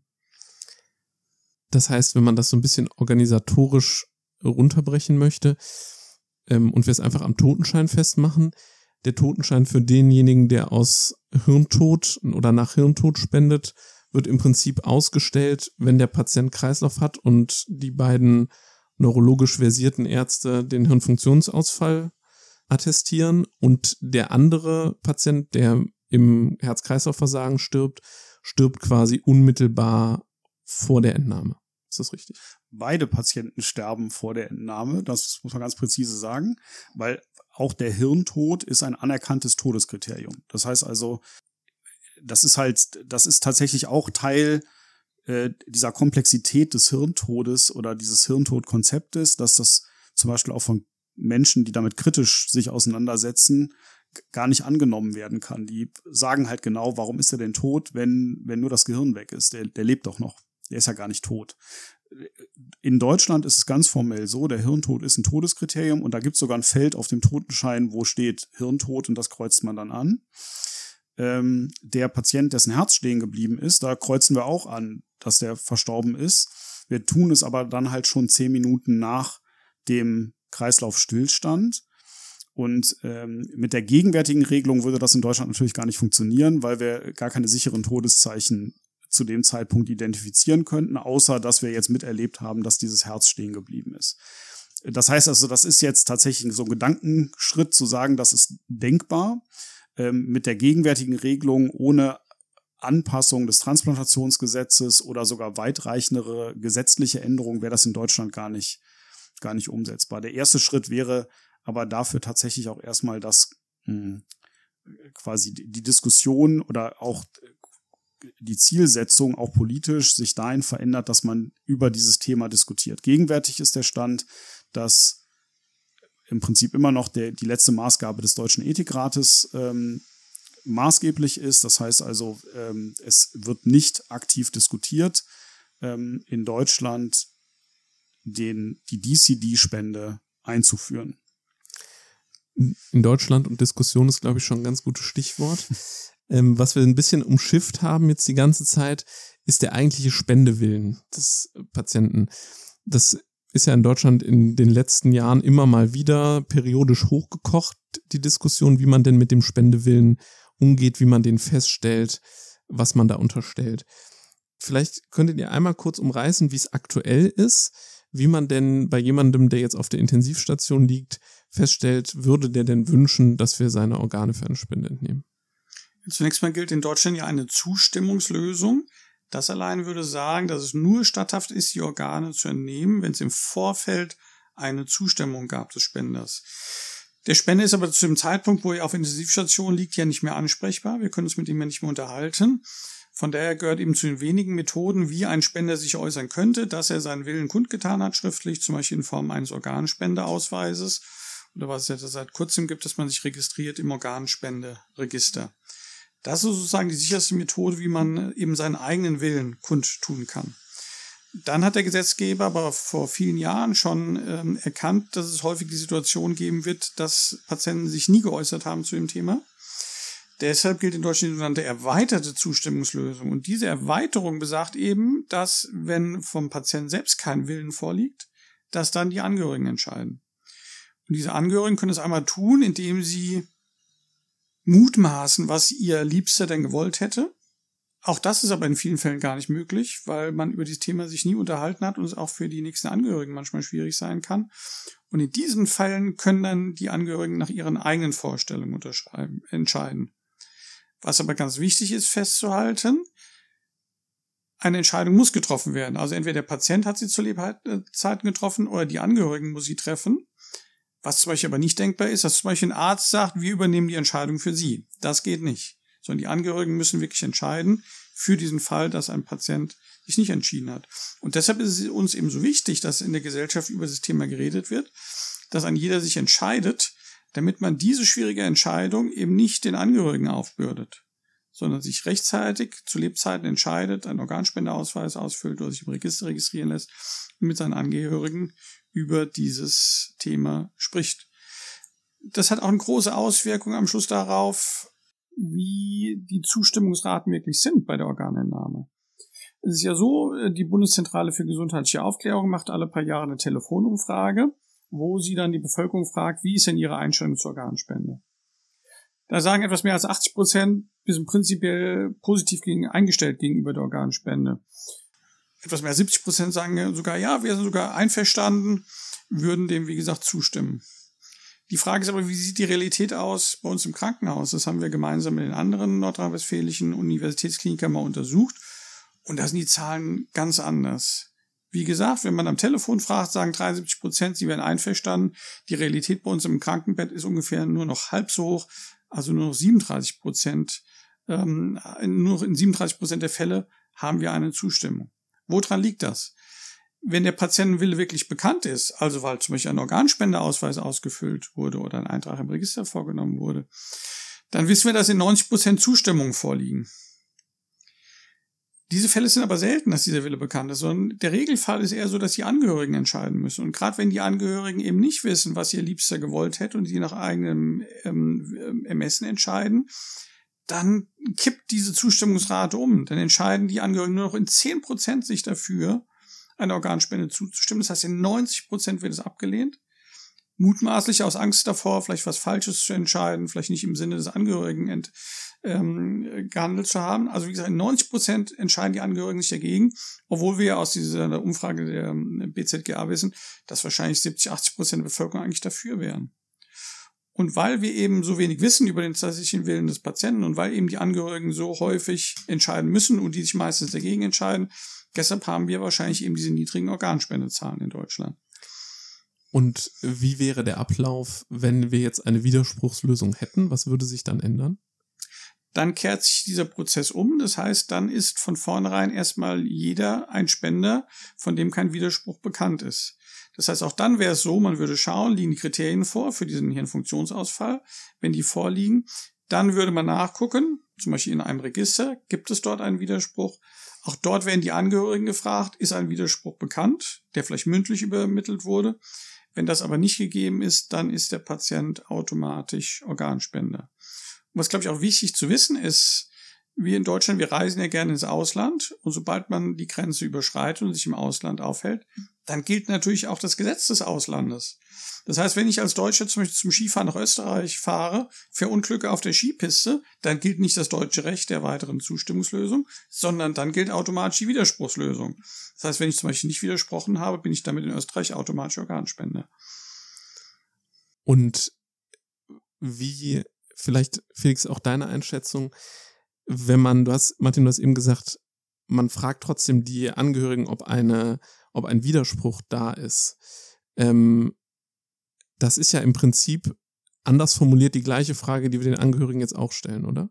Das heißt, wenn man das so ein bisschen organisatorisch runterbrechen möchte ähm, und wir es einfach am Totenschein festmachen, der Totenschein für denjenigen, der aus Hirntod oder nach Hirntod spendet, wird im Prinzip ausgestellt, wenn der Patient Kreislauf hat und die beiden neurologisch versierten Ärzte den Hirnfunktionsausfall attestieren, und der andere Patient, der im Herz-Kreislauf-Versagen stirbt, stirbt quasi unmittelbar vor der Entnahme. Ist das richtig? Beide Patienten sterben vor der Entnahme, das muss man ganz präzise sagen, weil auch der Hirntod ist ein anerkanntes Todeskriterium. Das heißt also, das ist halt, das ist tatsächlich auch Teil äh, dieser Komplexität des Hirntodes oder dieses Hirntodkonzeptes, dass das zum Beispiel auch von Menschen, die damit kritisch sich auseinandersetzen, gar nicht angenommen werden kann. Die sagen halt genau, warum ist er denn tot, wenn, wenn nur das Gehirn weg ist? Der, der lebt doch noch. Der ist ja gar nicht tot. In Deutschland ist es ganz formell so, der Hirntod ist ein Todeskriterium und da gibt es sogar ein Feld auf dem Totenschein, wo steht Hirntod, und das kreuzt man dann an. Ähm, der Patient, dessen Herz stehen geblieben ist, da kreuzen wir auch an, dass der verstorben ist. Wir tun es aber dann halt schon zehn Minuten nach dem Kreislaufstillstand. Und ähm, mit der gegenwärtigen Regelung würde das in Deutschland natürlich gar nicht funktionieren, weil wir gar keine sicheren Todeszeichen zu dem Zeitpunkt identifizieren könnten, außer dass wir jetzt miterlebt haben, dass dieses Herz stehen geblieben ist. Das heißt also, das ist jetzt tatsächlich so ein Gedankenschritt zu sagen, das ist denkbar. Ähm, mit der gegenwärtigen Regelung ohne Anpassung des Transplantationsgesetzes oder sogar weitreichendere gesetzliche Änderungen wäre das in Deutschland gar nicht, gar nicht umsetzbar. Der erste Schritt wäre aber dafür tatsächlich auch erstmal, dass mh, quasi die Diskussion oder auch die Zielsetzung auch politisch sich dahin verändert, dass man über dieses Thema diskutiert. Gegenwärtig ist der Stand, dass im Prinzip immer noch der, die letzte Maßgabe des Deutschen Ethikrates ähm, maßgeblich ist. Das heißt also, ähm, es wird nicht aktiv diskutiert, ähm, in Deutschland den, die D C D-Spende einzuführen. In Deutschland und Diskussion ist, glaube ich, schon ein ganz gutes Stichwort. ähm, was wir ein bisschen umschifft haben jetzt die ganze Zeit, ist der eigentliche Spendewillen des Patienten. Das ist ja in Deutschland in den letzten Jahren immer mal wieder periodisch hochgekocht, die Diskussion, wie man denn mit dem Spendewillen umgeht, wie man den feststellt, was man da unterstellt. Vielleicht könntet ihr einmal kurz umreißen, wie es aktuell ist, wie man denn bei jemandem, der jetzt auf der Intensivstation liegt, feststellt, würde der denn wünschen, dass wir seine Organe für eine Spende entnehmen? Zunächst mal gilt in Deutschland ja eine Zustimmungslösung. Das allein würde sagen, dass es nur statthaft ist, die Organe zu entnehmen, wenn es im Vorfeld eine Zustimmung gab des Spenders. Der Spender ist aber zu dem Zeitpunkt, wo er auf Intensivstation liegt, ja nicht mehr ansprechbar. Wir können uns mit ihm ja nicht mehr unterhalten. Von daher gehört eben zu den wenigen Methoden, wie ein Spender sich äußern könnte, dass er seinen Willen kundgetan hat, schriftlich, zum Beispiel in Form eines Organspendeausweises oder was es ja seit kurzem gibt, dass man sich registriert im Organspenderegister. Das ist sozusagen die sicherste Methode, wie man eben seinen eigenen Willen kundtun kann. Dann hat der Gesetzgeber aber vor vielen Jahren schon ähm, erkannt, dass es häufig die Situation geben wird, dass Patienten sich nie geäußert haben zu dem Thema. Deshalb gilt in Deutschland die sogenannte erweiterte Zustimmungslösung. Und diese Erweiterung besagt eben, dass, wenn vom Patienten selbst kein Willen vorliegt, dass dann die Angehörigen entscheiden. Und diese Angehörigen können es einmal tun, indem sie mutmaßen, was ihr Liebster denn gewollt hätte. Auch das ist aber in vielen Fällen gar nicht möglich, weil man über dieses Thema sich nie unterhalten hat und es auch für die nächsten Angehörigen manchmal schwierig sein kann. Und in diesen Fällen können dann die Angehörigen nach ihren eigenen Vorstellungen entscheiden. Was aber ganz wichtig ist festzuhalten, eine Entscheidung muss getroffen werden. Also entweder der Patient hat sie zu Lebzeiten getroffen oder die Angehörigen muss sie treffen. Was zum Beispiel aber nicht denkbar ist, dass zum Beispiel ein Arzt sagt, wir übernehmen die Entscheidung für Sie. Das geht nicht. Sondern die Angehörigen müssen wirklich entscheiden für diesen Fall, dass ein Patient sich nicht entschieden hat. Und deshalb ist es uns eben so wichtig, dass in der Gesellschaft über das Thema geredet wird, dass ein jeder sich entscheidet, damit man diese schwierige Entscheidung eben nicht den Angehörigen aufbürdet, sondern sich rechtzeitig zu Lebzeiten entscheidet, einen Organspendeausweis ausfüllt oder sich im Register registrieren lässt und mit seinen Angehörigen über dieses Thema spricht. Das hat auch eine große Auswirkung am Schluss darauf, wie die Zustimmungsraten wirklich sind bei der Organentnahme. Es ist ja so, die Bundeszentrale für gesundheitliche Aufklärung macht alle paar Jahre eine Telefonumfrage, wo sie dann die Bevölkerung fragt, wie ist denn ihre Einstellung zur Organspende? Da sagen etwas mehr als achtzig Prozent, wir sind prinzipiell positiv gegen, eingestellt gegenüber der Organspende. Etwas mehr als siebzig Prozent sagen sogar, ja, wir sind sogar einverstanden, würden dem, wie gesagt, zustimmen. Die Frage ist aber, wie sieht die Realität aus bei uns im Krankenhaus? Das haben wir gemeinsam mit den anderen nordrhein-westfälischen Universitätsklinikern mal untersucht. Und da sind die Zahlen ganz anders. Wie gesagt, wenn man am Telefon fragt, sagen dreiundsiebzig Prozent, sie wären einverstanden. Die Realität bei uns im Krankenbett ist ungefähr nur noch halb so hoch, also nur noch siebenunddreißig Prozent. Ähm, nur noch in siebenunddreißig Prozent der Fälle haben wir eine Zustimmung. Woran liegt das? Wenn der Patientenwille wirklich bekannt ist, also weil zum Beispiel ein Organspendeausweis ausgefüllt wurde oder ein Eintrag im Register vorgenommen wurde, dann wissen wir, dass in neunzig Prozent Zustimmungen vorliegen. Diese Fälle sind aber selten, dass dieser Wille bekannt ist, sondern der Regelfall ist eher so, dass die Angehörigen entscheiden müssen. Und gerade wenn die Angehörigen eben nicht wissen, was ihr Liebster gewollt hätte und sie nach eigenem ähm, Ermessen entscheiden, dann kippt diese Zustimmungsrate um. Dann entscheiden die Angehörigen nur noch in zehn Prozent sich dafür, einer Organspende zuzustimmen. Das heißt, in neunzig Prozent wird es abgelehnt. Mutmaßlich aus Angst davor, vielleicht was Falsches zu entscheiden, vielleicht nicht im Sinne des Angehörigen ent, ähm, gehandelt zu haben. Also wie gesagt, in neunzig Prozent entscheiden die Angehörigen sich dagegen, obwohl wir aus dieser Umfrage der B Z G A wissen, dass wahrscheinlich siebzig, achtzig Prozent der Bevölkerung eigentlich dafür wären. Und weil wir eben so wenig wissen über den tatsächlichen Willen des Patienten und weil eben die Angehörigen so häufig entscheiden müssen und die sich meistens dagegen entscheiden, deshalb haben wir wahrscheinlich eben diese niedrigen Organspendezahlen in Deutschland. Und wie wäre der Ablauf, wenn wir jetzt eine Widerspruchslösung hätten? Was würde sich dann ändern? Dann kehrt sich dieser Prozess um. Das heißt, dann ist von vornherein erstmal jeder ein Spender, von dem kein Widerspruch bekannt ist. Das heißt, auch dann wäre es so, man würde schauen, liegen die Kriterien vor für diesen Hirnfunktionsausfall. Wenn die vorliegen, dann würde man nachgucken, zum Beispiel in einem Register, gibt es dort einen Widerspruch? Auch dort werden die Angehörigen gefragt, ist ein Widerspruch bekannt, der vielleicht mündlich übermittelt wurde. Wenn das aber nicht gegeben ist, dann ist der Patient automatisch Organspender. Und was, glaube ich, auch wichtig zu wissen ist, wir in Deutschland, wir reisen ja gerne ins Ausland und sobald man die Grenze überschreitet und sich im Ausland aufhält, dann gilt natürlich auch das Gesetz des Auslandes. Das heißt, wenn ich als Deutscher zum Beispiel zum Skifahren nach Österreich fahre, verunglücke auf der Skipiste, dann gilt nicht das deutsche Recht der weiteren Zustimmungslösung, sondern dann gilt automatisch die Widerspruchslösung. Das heißt, wenn ich zum Beispiel nicht widersprochen habe, bin ich damit in Österreich automatisch Organspender. Und wie, vielleicht, Felix, auch deine Einschätzung, wenn man, du hast, Martin, du hast eben gesagt, man fragt trotzdem die Angehörigen, ob eine, ob ein Widerspruch da ist. Ähm, das ist ja im Prinzip anders formuliert die gleiche Frage, die wir den Angehörigen jetzt auch stellen, oder?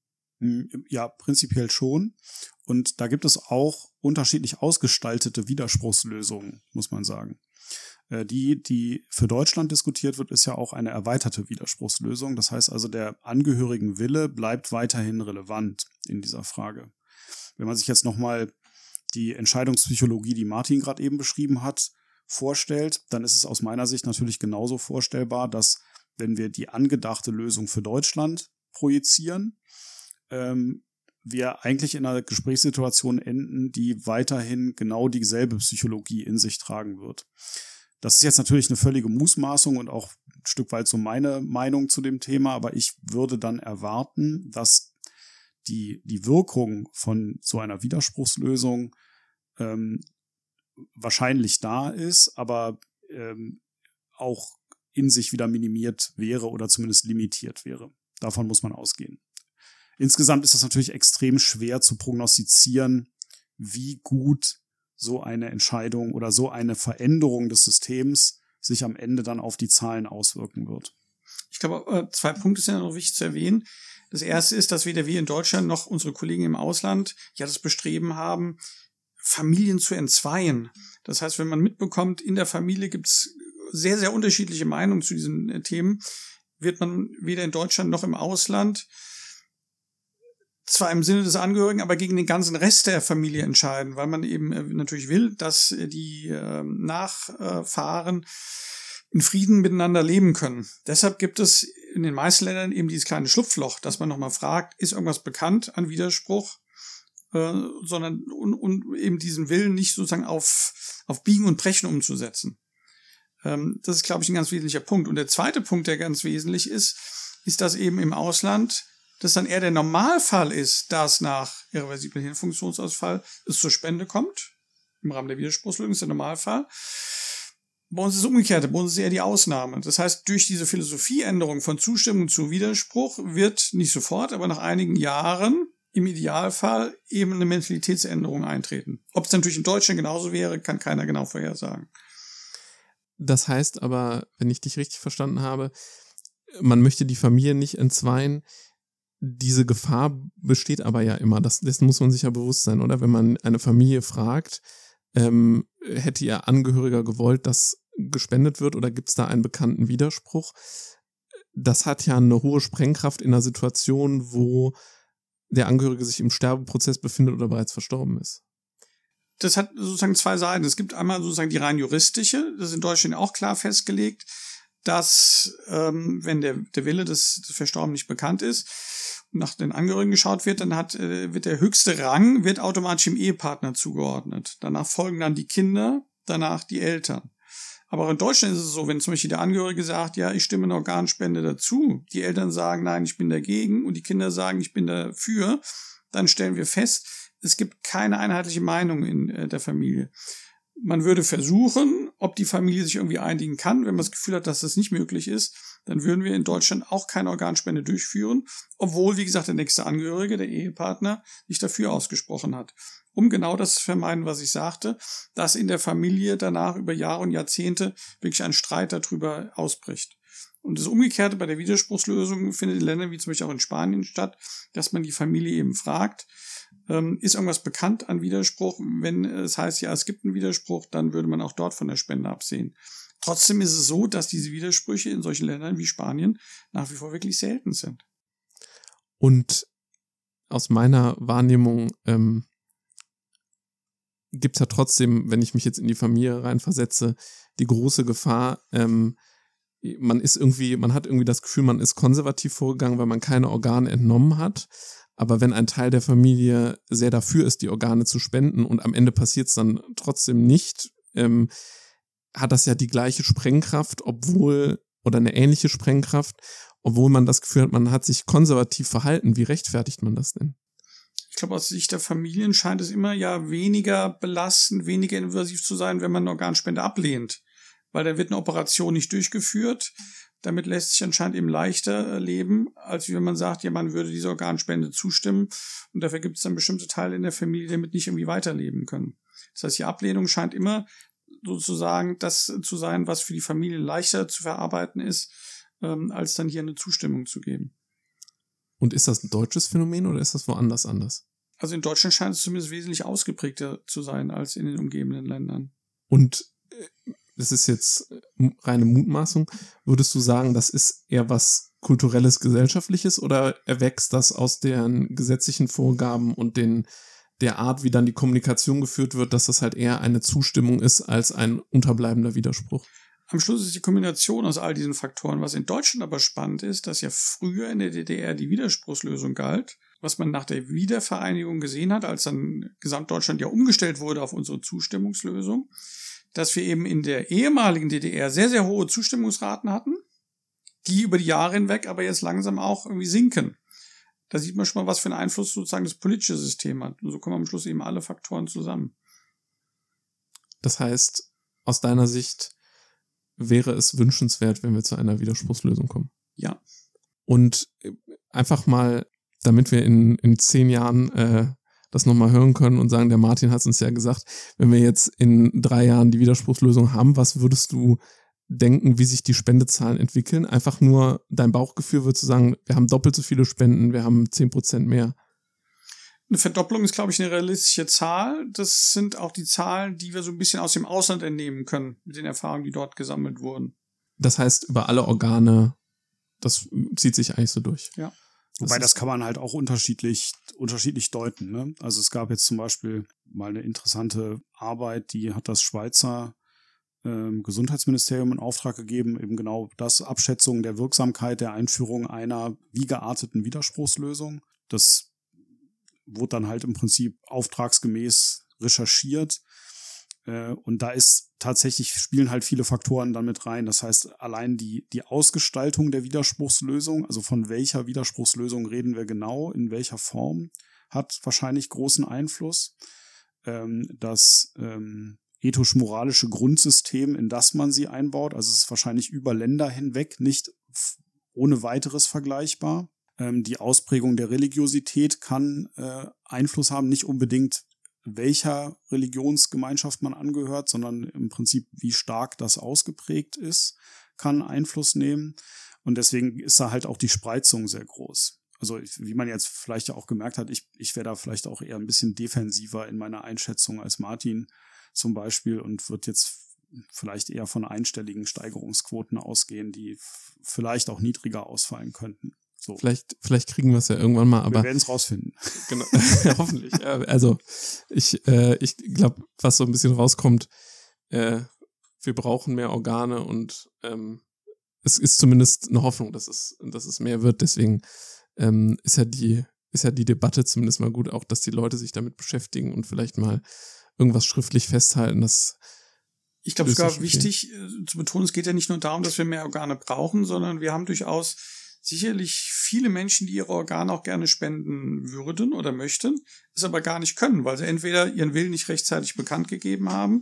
Ja, prinzipiell schon. Und da gibt es auch unterschiedlich ausgestaltete Widerspruchslösungen, muss man sagen. Die, die für Deutschland diskutiert wird, ist ja auch eine erweiterte Widerspruchslösung. Das heißt also, der Angehörigenwille bleibt weiterhin relevant in dieser Frage. Wenn man sich jetzt nochmal die Entscheidungspsychologie, die Martin gerade eben beschrieben hat, vorstellt, dann ist es aus meiner Sicht natürlich genauso vorstellbar, dass, wenn wir die angedachte Lösung für Deutschland projizieren, ähm, wir eigentlich in einer Gesprächssituation enden, die weiterhin genau dieselbe Psychologie in sich tragen wird. Das ist jetzt natürlich eine völlige Mutmaßung und auch ein Stück weit so meine Meinung zu dem Thema, aber ich würde dann erwarten, dass die, die Wirkung von so einer Widerspruchslösung ähm, wahrscheinlich da ist, aber ähm, auch in sich wieder minimiert wäre oder zumindest limitiert wäre. Davon muss man ausgehen. Insgesamt ist es natürlich extrem schwer zu prognostizieren, wie gut so eine Entscheidung oder so eine Veränderung des Systems sich am Ende dann auf die Zahlen auswirken wird. Ich glaube, zwei Punkte sind ja noch wichtig zu erwähnen. Das erste ist, dass weder wir in Deutschland noch unsere Kollegen im Ausland ja das Bestreben haben, Familien zu entzweien. Das heißt, wenn man mitbekommt, in der Familie gibt es sehr, sehr unterschiedliche Meinungen zu diesen Themen, wird man weder in Deutschland noch im Ausland zwar im Sinne des Angehörigen, aber gegen den ganzen Rest der Familie entscheiden, weil man eben natürlich will, dass die Nachfahren in Frieden miteinander leben können. Deshalb gibt es in den meisten Ländern eben dieses kleine Schlupfloch, dass man nochmal fragt, ist irgendwas bekannt an Widerspruch, äh, sondern und, und eben diesen Willen nicht sozusagen auf, auf Biegen und Brechen umzusetzen. Ähm, das ist, glaube ich, ein ganz wesentlicher Punkt. Und der zweite Punkt, der ganz wesentlich ist, ist, dass eben im Ausland das dann eher der Normalfall ist, dass nach irreversiblem Hirnfunktionsausfall es zur Spende kommt. Im Rahmen der Widerspruchslösung ist der Normalfall. Bei uns ist es umgekehrt, bei uns ist eher die Ausnahme. Das heißt, durch diese Philosophieänderung von Zustimmung zu Widerspruch wird nicht sofort, aber nach einigen Jahren im Idealfall eben eine Mentalitätsänderung eintreten. Ob es natürlich in Deutschland genauso wäre, kann keiner genau vorhersagen. Das heißt aber, wenn ich dich richtig verstanden habe, man möchte die Familie nicht entzweien. Diese Gefahr besteht aber ja immer. Das, dessen muss man sich ja bewusst sein, oder? Wenn man eine Familie fragt, ähm, hätte ihr Angehöriger gewollt, dass gespendet wird, oder gibt es da einen bekannten Widerspruch? Das hat ja eine hohe Sprengkraft in einer Situation, wo der Angehörige sich im Sterbeprozess befindet oder bereits verstorben ist. Das hat sozusagen zwei Seiten. Es gibt einmal sozusagen die rein juristische, das ist in Deutschland auch klar festgelegt, dass ähm, wenn der, der Wille des, des Verstorbenen nicht bekannt ist und nach den Angehörigen geschaut wird, dann hat, äh, wird der höchste Rang wird automatisch dem Ehepartner zugeordnet. Danach folgen dann die Kinder, danach die Eltern. Aber auch in Deutschland ist es so, wenn zum Beispiel der Angehörige sagt, ja, ich stimme eine Organspende dazu, die Eltern sagen, nein, ich bin dagegen und die Kinder sagen, ich bin dafür, dann stellen wir fest, es gibt keine einheitliche Meinung in äh, der Familie. Man würde versuchen, ob die Familie sich irgendwie einigen kann. Wenn man das Gefühl hat, dass das nicht möglich ist, dann würden wir in Deutschland auch keine Organspende durchführen, obwohl, wie gesagt, der nächste Angehörige, der Ehepartner, sich dafür ausgesprochen hat. Um genau das zu vermeiden, was ich sagte, dass in der Familie danach über Jahre und Jahrzehnte wirklich ein Streit darüber ausbricht. Und das Umgekehrte bei der Widerspruchslösung findet in Ländern wie zum Beispiel auch in Spanien statt, dass man die Familie eben fragt, ähm, ist irgendwas bekannt an Widerspruch? Wenn es heißt, ja, es gibt einen Widerspruch, dann würde man auch dort von der Spende absehen. Trotzdem ist es so, dass diese Widersprüche in solchen Ländern wie Spanien nach wie vor wirklich selten sind. Und aus meiner Wahrnehmung ähm, gibt es ja trotzdem, wenn ich mich jetzt in die Familie reinversetze, die große Gefahr, ähm, man ist irgendwie, man hat irgendwie das Gefühl, man ist konservativ vorgegangen, weil man keine Organe entnommen hat. Aber wenn ein Teil der Familie sehr dafür ist, die Organe zu spenden und am Ende passiert es dann trotzdem nicht, ähm, hat das ja die gleiche Sprengkraft, obwohl, oder eine ähnliche Sprengkraft, obwohl man das Gefühl hat, man hat sich konservativ verhalten. Wie rechtfertigt man das denn? Ich glaube, aus Sicht der Familien scheint es immer ja weniger belastend, weniger invasiv zu sein, wenn man eine Organspende ablehnt. Weil dann wird eine Operation nicht durchgeführt. Damit lässt sich anscheinend eben leichter leben, als wenn man sagt, ja, man würde dieser Organspende zustimmen und dafür gibt es dann bestimmte Teile in der Familie, die damit nicht irgendwie weiterleben können. Das heißt, die Ablehnung scheint immer sozusagen das zu sein, was für die Familie leichter zu verarbeiten ist, ähm, als dann hier eine Zustimmung zu geben. Und ist das ein deutsches Phänomen oder ist das woanders anders? Also in Deutschland scheint es zumindest wesentlich ausgeprägter zu sein als in den umgebenden Ländern. Und äh, das ist jetzt reine Mutmaßung, würdest du sagen, das ist eher was kulturelles, gesellschaftliches oder erwächst das aus deren gesetzlichen Vorgaben und den, der Art, wie dann die Kommunikation geführt wird, dass das halt eher eine Zustimmung ist als ein unterbleibender Widerspruch? Am Schluss ist die Kombination aus all diesen Faktoren. Was in Deutschland aber spannend ist, dass ja früher in der D D R die Widerspruchslösung galt, was man nach der Wiedervereinigung gesehen hat, als dann Gesamtdeutschland ja umgestellt wurde auf unsere Zustimmungslösung, dass wir eben in der ehemaligen D D R sehr, sehr hohe Zustimmungsraten hatten, die über die Jahre hinweg aber jetzt langsam auch irgendwie sinken. Da sieht man schon mal, was für einen Einfluss sozusagen das politische System hat. Und so kommen am Schluss eben alle Faktoren zusammen. Das heißt, aus deiner Sicht wäre es wünschenswert, wenn wir zu einer Widerspruchslösung kommen? Ja. Und einfach mal, damit wir in, in zehn Jahren äh, das nochmal hören können und sagen, der Martin hat es uns ja gesagt, wenn wir jetzt in drei Jahren die Widerspruchslösung haben, was würdest du denken, wie sich die Spendezahlen entwickeln? Einfach nur dein Bauchgefühl würde zu sagen, wir haben doppelt so viele Spenden, wir haben zehn Prozent mehr. Eine Verdopplung ist, glaube ich, eine realistische Zahl. Das sind auch die Zahlen, die wir so ein bisschen aus dem Ausland entnehmen können, mit den Erfahrungen, die dort gesammelt wurden. Das heißt, über alle Organe, das zieht sich eigentlich so durch. Ja. Wobei, das kann man halt auch unterschiedlich, unterschiedlich deuten, ne? Also es gab jetzt zum Beispiel mal eine interessante Arbeit, die hat das Schweizer ähm, Gesundheitsministerium in Auftrag gegeben, eben genau das, Abschätzung der Wirksamkeit der Einführung einer wie gearteten Widerspruchslösung. Das wurde dann halt im Prinzip auftragsgemäß recherchiert. Äh, und da ist tatsächlich, spielen halt viele Faktoren dann mit rein. Das heißt, allein die, die Ausgestaltung der Widerspruchslösung, also von welcher Widerspruchslösung reden wir genau, in welcher Form, hat wahrscheinlich großen Einfluss. Ähm, das ähm, ethisch-moralische Grundsystem, in das man sie einbaut, also es ist wahrscheinlich über Länder hinweg nicht f- ohne weiteres vergleichbar. Ähm, die Ausprägung der Religiosität kann äh, Einfluss haben, nicht unbedingt welcher Religionsgemeinschaft man angehört, sondern im Prinzip, wie stark das ausgeprägt ist, kann Einfluss nehmen. Und deswegen ist da halt auch die Spreizung sehr groß. Also wie man jetzt vielleicht ja auch gemerkt hat, ich, ich wäre da vielleicht auch eher ein bisschen defensiver in meiner Einschätzung als Martin zum Beispiel und würde jetzt vielleicht eher von einstelligen Steigerungsquoten ausgehen, die f- vielleicht auch niedriger ausfallen könnten. So. Vielleicht, vielleicht kriegen wir es ja irgendwann mal, aber. Wir werden es rausfinden. Genau, ja, hoffentlich. Ja, also ich, äh, ich glaube, was so ein bisschen rauskommt, äh, wir brauchen mehr Organe und ähm, es ist zumindest eine Hoffnung, dass es, dass es mehr wird. Deswegen ähm, ist ja die, ist ja die Debatte zumindest mal gut, auch dass die Leute sich damit beschäftigen und vielleicht mal irgendwas schriftlich festhalten. Das ich glaube, es ist löst gar schon wichtig äh, zu betonen, es geht ja nicht nur darum, dass wir mehr Organe brauchen, sondern wir haben durchaus sicherlich viele Menschen, die ihre Organe auch gerne spenden würden oder möchten, es aber gar nicht können, weil sie entweder ihren Willen nicht rechtzeitig bekannt gegeben haben,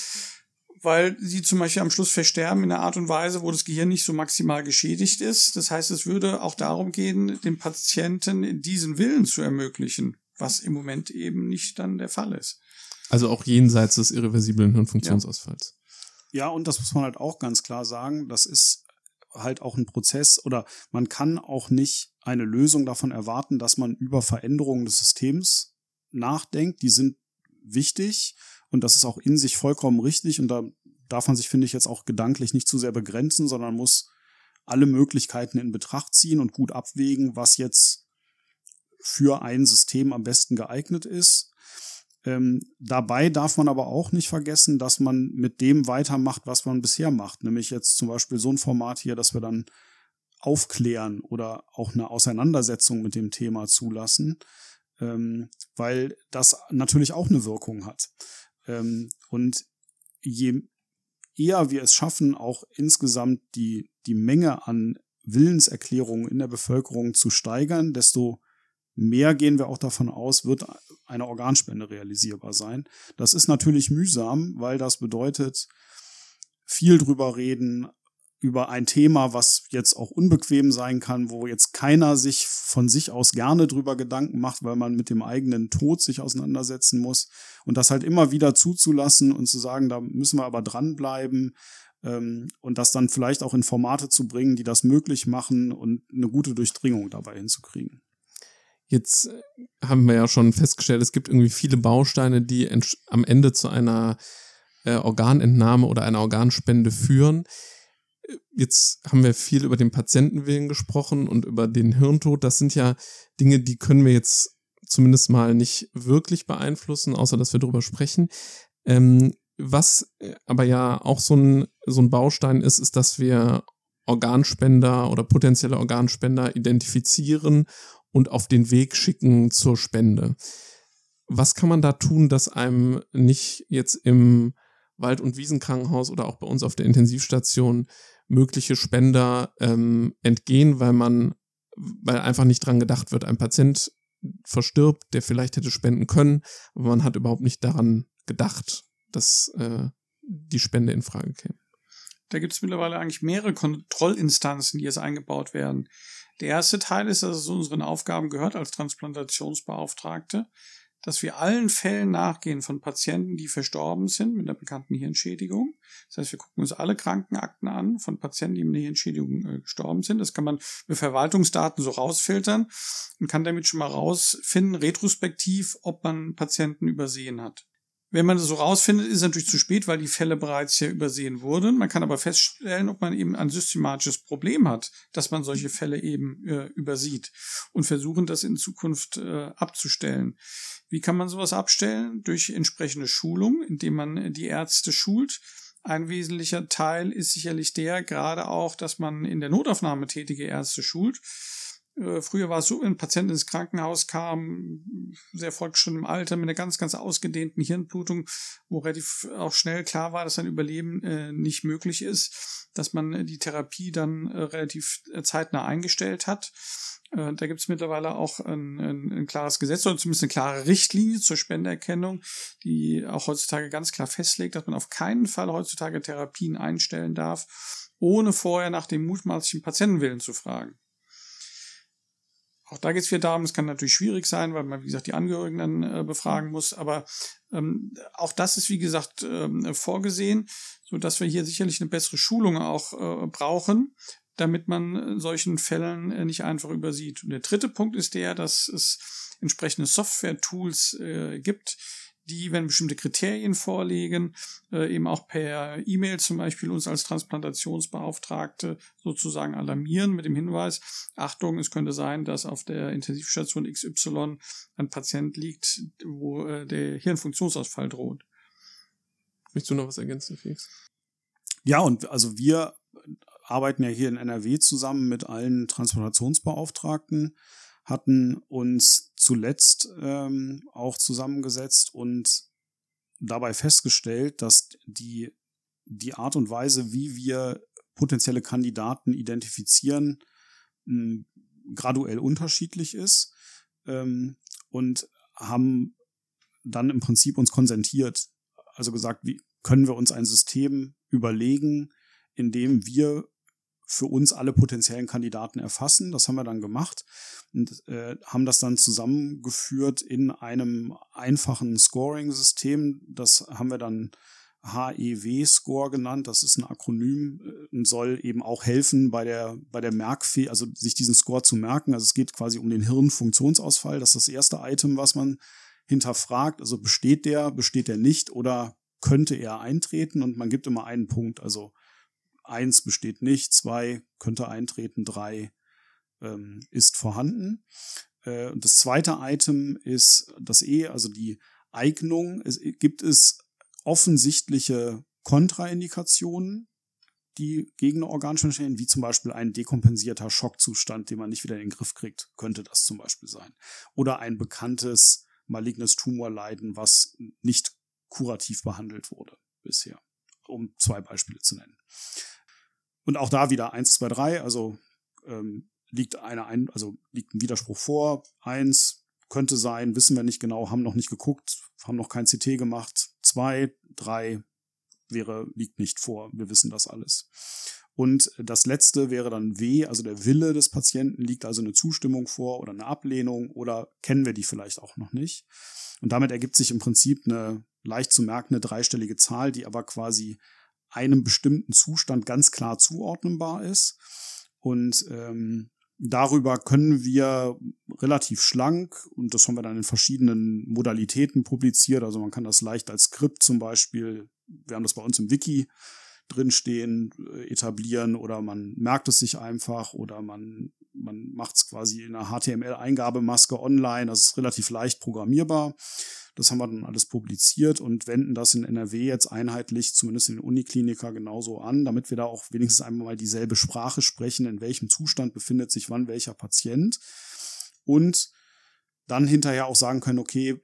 weil sie zum Beispiel am Schluss versterben in einer Art und Weise, wo das Gehirn nicht so maximal geschädigt ist. Das heißt, es würde auch darum gehen, dem Patienten diesen Willen zu ermöglichen, was im Moment eben nicht dann der Fall ist. Also auch jenseits des irreversiblen Hirnfunktionsausfalls. Ja, und das muss man halt auch ganz klar sagen, das ist halt auch ein Prozess oder man kann auch nicht eine Lösung davon erwarten, dass man über Veränderungen des Systems nachdenkt. Die sind wichtig und das ist auch in sich vollkommen richtig und da darf man sich, finde ich, jetzt auch gedanklich nicht zu sehr begrenzen, sondern muss alle Möglichkeiten in Betracht ziehen und gut abwägen, was jetzt für ein System am besten geeignet ist. Ähm, dabei darf man aber auch nicht vergessen, dass man mit dem weitermacht, was man bisher macht. Nämlich jetzt zum Beispiel so ein Format hier, dass wir dann aufklären oder auch eine Auseinandersetzung mit dem Thema zulassen, ähm, weil das natürlich auch eine Wirkung hat. Ähm, und je eher wir es schaffen, auch insgesamt die, die Menge an Willenserklärungen in der Bevölkerung zu steigern, desto mehr gehen wir auch davon aus, wird eine Organspende realisierbar sein. Das ist natürlich mühsam, weil das bedeutet, viel drüber reden, über ein Thema, was jetzt auch unbequem sein kann, wo jetzt keiner sich von sich aus gerne drüber Gedanken macht, weil man mit dem eigenen Tod sich auseinandersetzen muss. Und das halt immer wieder zuzulassen und zu sagen, da müssen wir aber dranbleiben ähm, und das dann vielleicht auch in Formate zu bringen, die das möglich machen und eine gute Durchdringung dabei hinzukriegen. Jetzt haben wir ja schon festgestellt, es gibt irgendwie viele Bausteine, die entsch- am Ende zu einer äh, Organentnahme oder einer Organspende führen. Jetzt haben wir viel über den Patientenwillen gesprochen und über den Hirntod. Das sind ja Dinge, die können wir jetzt zumindest mal nicht wirklich beeinflussen, außer dass wir darüber sprechen. Ähm, was aber ja auch so ein, so ein Baustein ist, ist, dass wir Organspender oder potenzielle Organspender identifizieren und auf den Weg schicken zur Spende. Was kann man da tun, dass einem nicht jetzt im Wald- und Wiesenkrankenhaus oder auch bei uns auf der Intensivstation mögliche Spender ähm, entgehen, weil man, weil einfach nicht dran gedacht wird, ein Patient verstirbt, der vielleicht hätte spenden können, aber man hat überhaupt nicht daran gedacht, dass äh, die Spende in Frage käme. Da gibt es mittlerweile eigentlich mehrere Kontrollinstanzen, die jetzt eingebaut werden. Der erste Teil ist, dass es zu unseren Aufgaben gehört als Transplantationsbeauftragte, dass wir allen Fällen nachgehen von Patienten, die verstorben sind mit einer bekannten Hirnschädigung. Das heißt, wir gucken uns alle Krankenakten an von Patienten, die mit einer Hirnschädigung äh, gestorben sind. Das kann man mit Verwaltungsdaten so rausfiltern und kann damit schon mal rausfinden, retrospektiv, ob man Patienten übersehen hat. Wenn man das so rausfindet, ist es natürlich zu spät, weil die Fälle bereits ja übersehen wurden. Man kann aber feststellen, ob man eben ein systematisches Problem hat, dass man solche Fälle eben äh, übersieht und versuchen, das in Zukunft äh, abzustellen. Wie kann man sowas abstellen? Durch entsprechende Schulung, indem man die Ärzte schult. Ein wesentlicher Teil ist sicherlich der, gerade auch, dass man in der Notaufnahme tätige Ärzte schult. Früher war es so, wenn ein Patient ins Krankenhaus kam, sehr fortgeschritten im Alter, mit einer ganz, ganz ausgedehnten Hirnblutung, wo relativ auch schnell klar war, dass sein Überleben äh, nicht möglich ist, dass man die Therapie dann äh, relativ zeitnah eingestellt hat. Äh, da gibt es mittlerweile auch ein, ein, ein klares Gesetz oder zumindest eine klare Richtlinie zur Spenderkennung, die auch heutzutage ganz klar festlegt, dass man auf keinen Fall heutzutage Therapien einstellen darf, ohne vorher nach dem mutmaßlichen Patientenwillen zu fragen. Auch da geht es wieder darum, es kann natürlich schwierig sein, weil man, wie gesagt, die Angehörigen dann äh, befragen muss, aber ähm, auch das ist, wie gesagt, ähm, vorgesehen, sodass wir hier sicherlich eine bessere Schulung auch äh, brauchen, damit man solchen Fällen äh, nicht einfach übersieht. Und der dritte Punkt ist der, dass es entsprechende Software-Tools äh, gibt, die, wenn bestimmte Kriterien vorliegen, äh, eben auch per E-Mail zum Beispiel uns als Transplantationsbeauftragte sozusagen alarmieren mit dem Hinweis, Achtung, es könnte sein, dass auf der Intensivstation X Y ein Patient liegt, wo äh, der Hirnfunktionsausfall droht. Möchtest du noch was ergänzen, Felix? Ja, und also wir arbeiten ja hier in N R W zusammen mit allen Transplantationsbeauftragten, hatten uns zuletzt ähm, auch zusammengesetzt und dabei festgestellt, dass die, die Art und Weise, wie wir potenzielle Kandidaten identifizieren, mh, graduell unterschiedlich ist, ähm, und haben dann im Prinzip uns konsentiert. Also gesagt, wie können wir uns ein System überlegen, in dem wir für uns alle potenziellen Kandidaten erfassen. Das haben wir dann gemacht und äh, haben das dann zusammengeführt in einem einfachen Scoring-System. Das haben wir dann H E W-Score genannt. Das ist ein Akronym äh, und soll eben auch helfen bei der bei der Merkfähigkeit, also sich diesen Score zu merken. Also es geht quasi um den Hirnfunktionsausfall. Das ist das erste Item, was man hinterfragt. Also besteht der, besteht der nicht oder könnte er eintreten? Und man gibt immer einen Punkt. Also eins besteht nicht, zwei könnte eintreten, drei ähm, ist vorhanden. Äh, und das zweite Item ist das E, also die Eignung. Es gibt es offensichtliche Kontraindikationen, die gegen eine Organspende stehen, wie zum Beispiel ein dekompensierter Schockzustand, den man nicht wieder in den Griff kriegt, könnte das zum Beispiel sein. Oder ein bekanntes malignes Tumorleiden, was nicht kurativ behandelt wurde bisher, um zwei Beispiele zu nennen. Und auch da wieder eins, zwei, drei, also ähm, liegt eine ein, also liegt ein Widerspruch vor. Eins könnte sein, wissen wir nicht genau, haben noch nicht geguckt, haben noch kein C T gemacht. Zwei, drei wäre, liegt nicht vor, wir wissen das alles. Und das letzte wäre dann W, also der Wille des Patienten, liegt also eine Zustimmung vor oder eine Ablehnung oder kennen wir die vielleicht auch noch nicht. Und damit ergibt sich im Prinzip eine leicht zu merkende dreistellige Zahl, die aber quasi einem bestimmten Zustand ganz klar zuordnenbar ist. Und ähm, darüber können wir relativ schlank, und das haben wir dann in verschiedenen Modalitäten publiziert, also man kann das leicht als Skript zum Beispiel, wir haben das bei uns im Wiki drinstehen, etablieren, oder man merkt es sich einfach oder man, man macht es quasi in einer H T M L-Eingabemaske online, das ist relativ leicht programmierbar. Das haben wir dann alles publiziert und wenden das in N R W jetzt einheitlich, zumindest in den Unikliniker, genauso an, damit wir da auch wenigstens einmal mal dieselbe Sprache sprechen, in welchem Zustand befindet sich wann welcher Patient. Und dann hinterher auch sagen können, okay,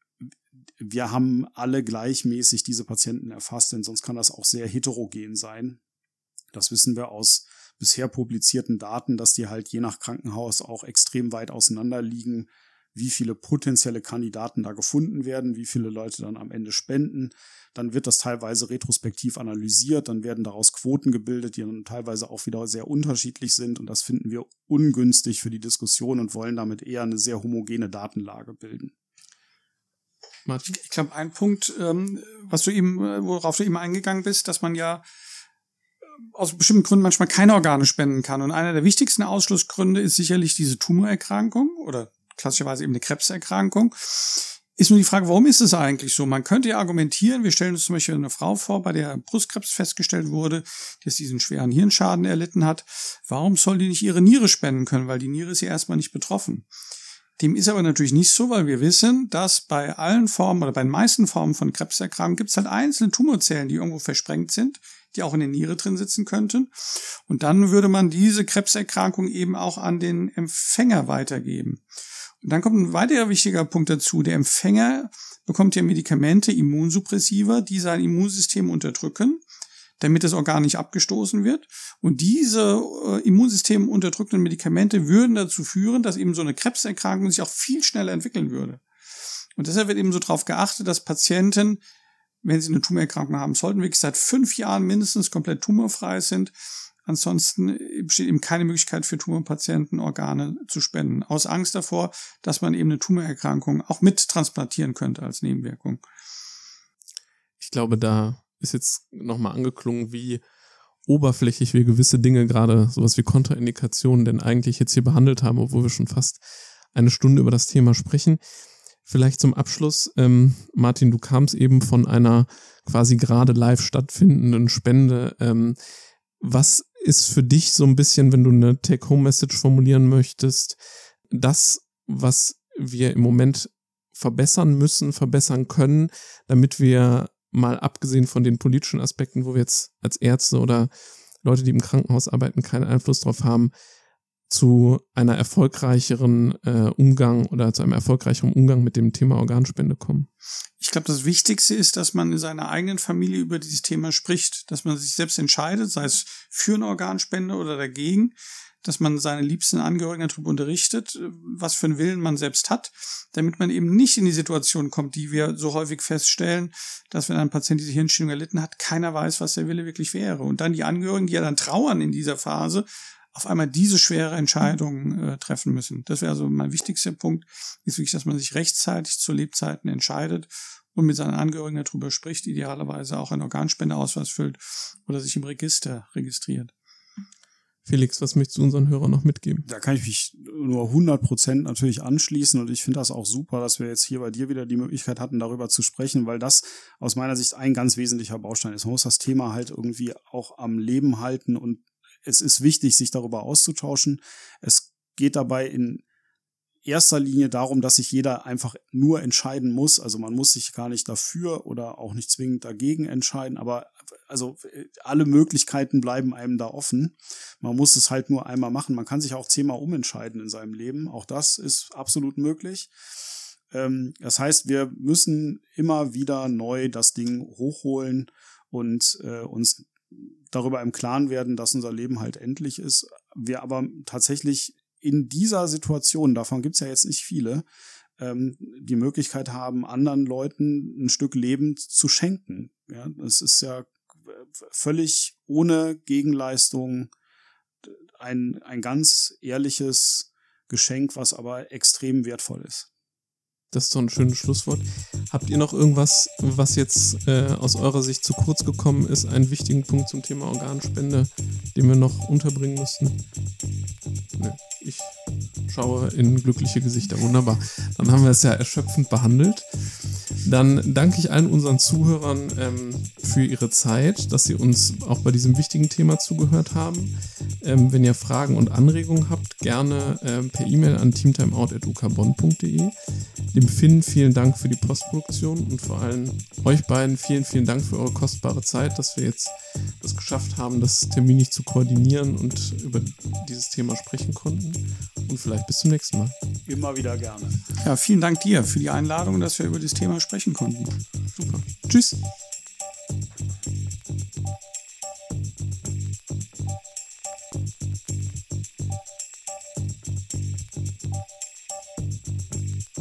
wir haben alle gleichmäßig diese Patienten erfasst, denn sonst kann das auch sehr heterogen sein. Das wissen wir aus bisher publizierten Daten, dass die halt je nach Krankenhaus auch extrem weit auseinander liegen, wie viele potenzielle Kandidaten da gefunden werden, wie viele Leute dann am Ende spenden. Dann wird das teilweise retrospektiv analysiert, dann werden daraus Quoten gebildet, die dann teilweise auch wieder sehr unterschiedlich sind, und das finden wir ungünstig für die Diskussion und wollen damit eher eine sehr homogene Datenlage bilden. Martin? Ich glaube, ein Punkt, ähm, was du eben, worauf du eben eingegangen bist, dass man ja aus bestimmten Gründen manchmal keine Organe spenden kann. Und einer der wichtigsten Ausschlussgründe ist sicherlich diese Tumorerkrankung oder klassischerweise eben eine Krebserkrankung. Ist nur die Frage, warum ist es eigentlich so? Man könnte ja argumentieren, wir stellen uns zum Beispiel eine Frau vor, bei der Brustkrebs festgestellt wurde, die jetzt diesen schweren Hirnschaden erlitten hat. Warum soll die nicht ihre Niere spenden können? Weil die Niere ist ja erstmal nicht betroffen. Dem ist aber natürlich nicht so, weil wir wissen, dass bei allen Formen oder bei den meisten Formen von Krebserkrankungen gibt es halt einzelne Tumorzellen, die irgendwo versprengt sind, die auch in der Niere drin sitzen könnten. Und dann würde man diese Krebserkrankung eben auch an den Empfänger weitergeben. Und dann kommt ein weiterer wichtiger Punkt dazu. Der Empfänger bekommt ja Medikamente, Immunsuppressiva, die sein Immunsystem unterdrücken, damit das Organ nicht abgestoßen wird. Und diese äh, Immunsystem unterdrückenden Medikamente würden dazu führen, dass eben so eine Krebserkrankung sich auch viel schneller entwickeln würde. Und deshalb wird eben so darauf geachtet, dass Patienten, wenn sie eine Tumorerkrankung haben sollten, wirklich seit fünf Jahren mindestens komplett tumorfrei sind. Ansonsten besteht eben keine Möglichkeit für Tumorpatienten, Organe zu spenden. Aus Angst davor, dass man eben eine Tumorerkrankung auch mit transplantieren könnte als Nebenwirkung. Ich glaube, da ist jetzt nochmal angeklungen, wie oberflächlich wir gewisse Dinge, gerade sowas wie Kontraindikationen, denn eigentlich jetzt hier behandelt haben, obwohl wir schon fast eine Stunde über das Thema sprechen. Vielleicht zum Abschluss, ähm, Martin, du kamst eben von einer quasi gerade live stattfindenden Spende. Ähm, was ist für dich so ein bisschen, wenn du eine Take-Home-Message formulieren möchtest, das, was wir im Moment verbessern müssen, verbessern können, damit wir mal abgesehen von den politischen Aspekten, wo wir jetzt als Ärzte oder Leute, die im Krankenhaus arbeiten, keinen Einfluss drauf haben, zu einer erfolgreicheren äh, Umgang oder zu einem erfolgreicheren Umgang mit dem Thema Organspende kommen? Ich glaube, das Wichtigste ist, dass man in seiner eigenen Familie über dieses Thema spricht, dass man sich selbst entscheidet, sei es für eine Organspende oder dagegen, dass man seine liebsten Angehörigen darüber unterrichtet, was für einen Willen man selbst hat, damit man eben nicht in die Situation kommt, die wir so häufig feststellen, dass wenn ein Patient diese Hirnschädigung erlitten hat, keiner weiß, was der Wille wirklich wäre. Und dann die Angehörigen, die ja dann trauern in dieser Phase, auf einmal diese schwere Entscheidung äh, treffen müssen. Das wäre also mein wichtigster Punkt, ist wirklich, dass man sich rechtzeitig zu Lebzeiten entscheidet und mit seinen Angehörigen darüber spricht, idealerweise auch einen Organspendeausweis füllt oder sich im Register registriert. Felix, was möchtest du unseren Hörern noch mitgeben? Da kann ich mich nur hundert Prozent natürlich anschließen und ich finde das auch super, dass wir jetzt hier bei dir wieder die Möglichkeit hatten, darüber zu sprechen, weil das aus meiner Sicht ein ganz wesentlicher Baustein ist. Man muss das Thema halt irgendwie auch am Leben halten und es ist wichtig, sich darüber auszutauschen. Es geht dabei in erster Linie darum, dass sich jeder einfach nur entscheiden muss. Also man muss sich gar nicht dafür oder auch nicht zwingend dagegen entscheiden, aber also alle Möglichkeiten bleiben einem da offen. Man muss es halt nur einmal machen. Man kann sich auch zehnmal umentscheiden in seinem Leben. Auch das ist absolut möglich. Das heißt, wir müssen immer wieder neu das Ding hochholen und uns darüber im Klaren werden, dass unser Leben halt endlich ist. Wir aber tatsächlich in dieser Situation, davon gibt's ja jetzt nicht viele, ähm, die Möglichkeit haben, anderen Leuten ein Stück Leben zu schenken. Ja, das ist ja völlig ohne Gegenleistung ein, ein ganz ehrliches Geschenk, was aber extrem wertvoll ist. Das ist doch ein schönes Schlusswort. Habt ihr noch irgendwas, was jetzt äh, aus eurer Sicht zu kurz gekommen ist, einen wichtigen Punkt zum Thema Organspende, den wir noch unterbringen müssten? Nö, ich schaue in glückliche Gesichter. Wunderbar. Dann haben wir es ja erschöpfend behandelt. Dann danke ich allen unseren Zuhörern ähm, für ihre Zeit, dass sie uns auch bei diesem wichtigen Thema zugehört haben. Ähm, wenn ihr Fragen und Anregungen habt, gerne ähm, per E-Mail an teamtimeout at u k bonn punkt d e. Dem Finn vielen Dank für die Postproduktion und vor allem euch beiden vielen, vielen Dank für eure kostbare Zeit, dass wir jetzt das geschafft haben, das terminlich zu koordinieren und über dieses Thema sprechen konnten. Und vielleicht bis zum nächsten Mal. Immer wieder gerne. Ja, vielen Dank dir für die Einladung, dass wir über das Thema sprechen konnten. Super. Tschüss.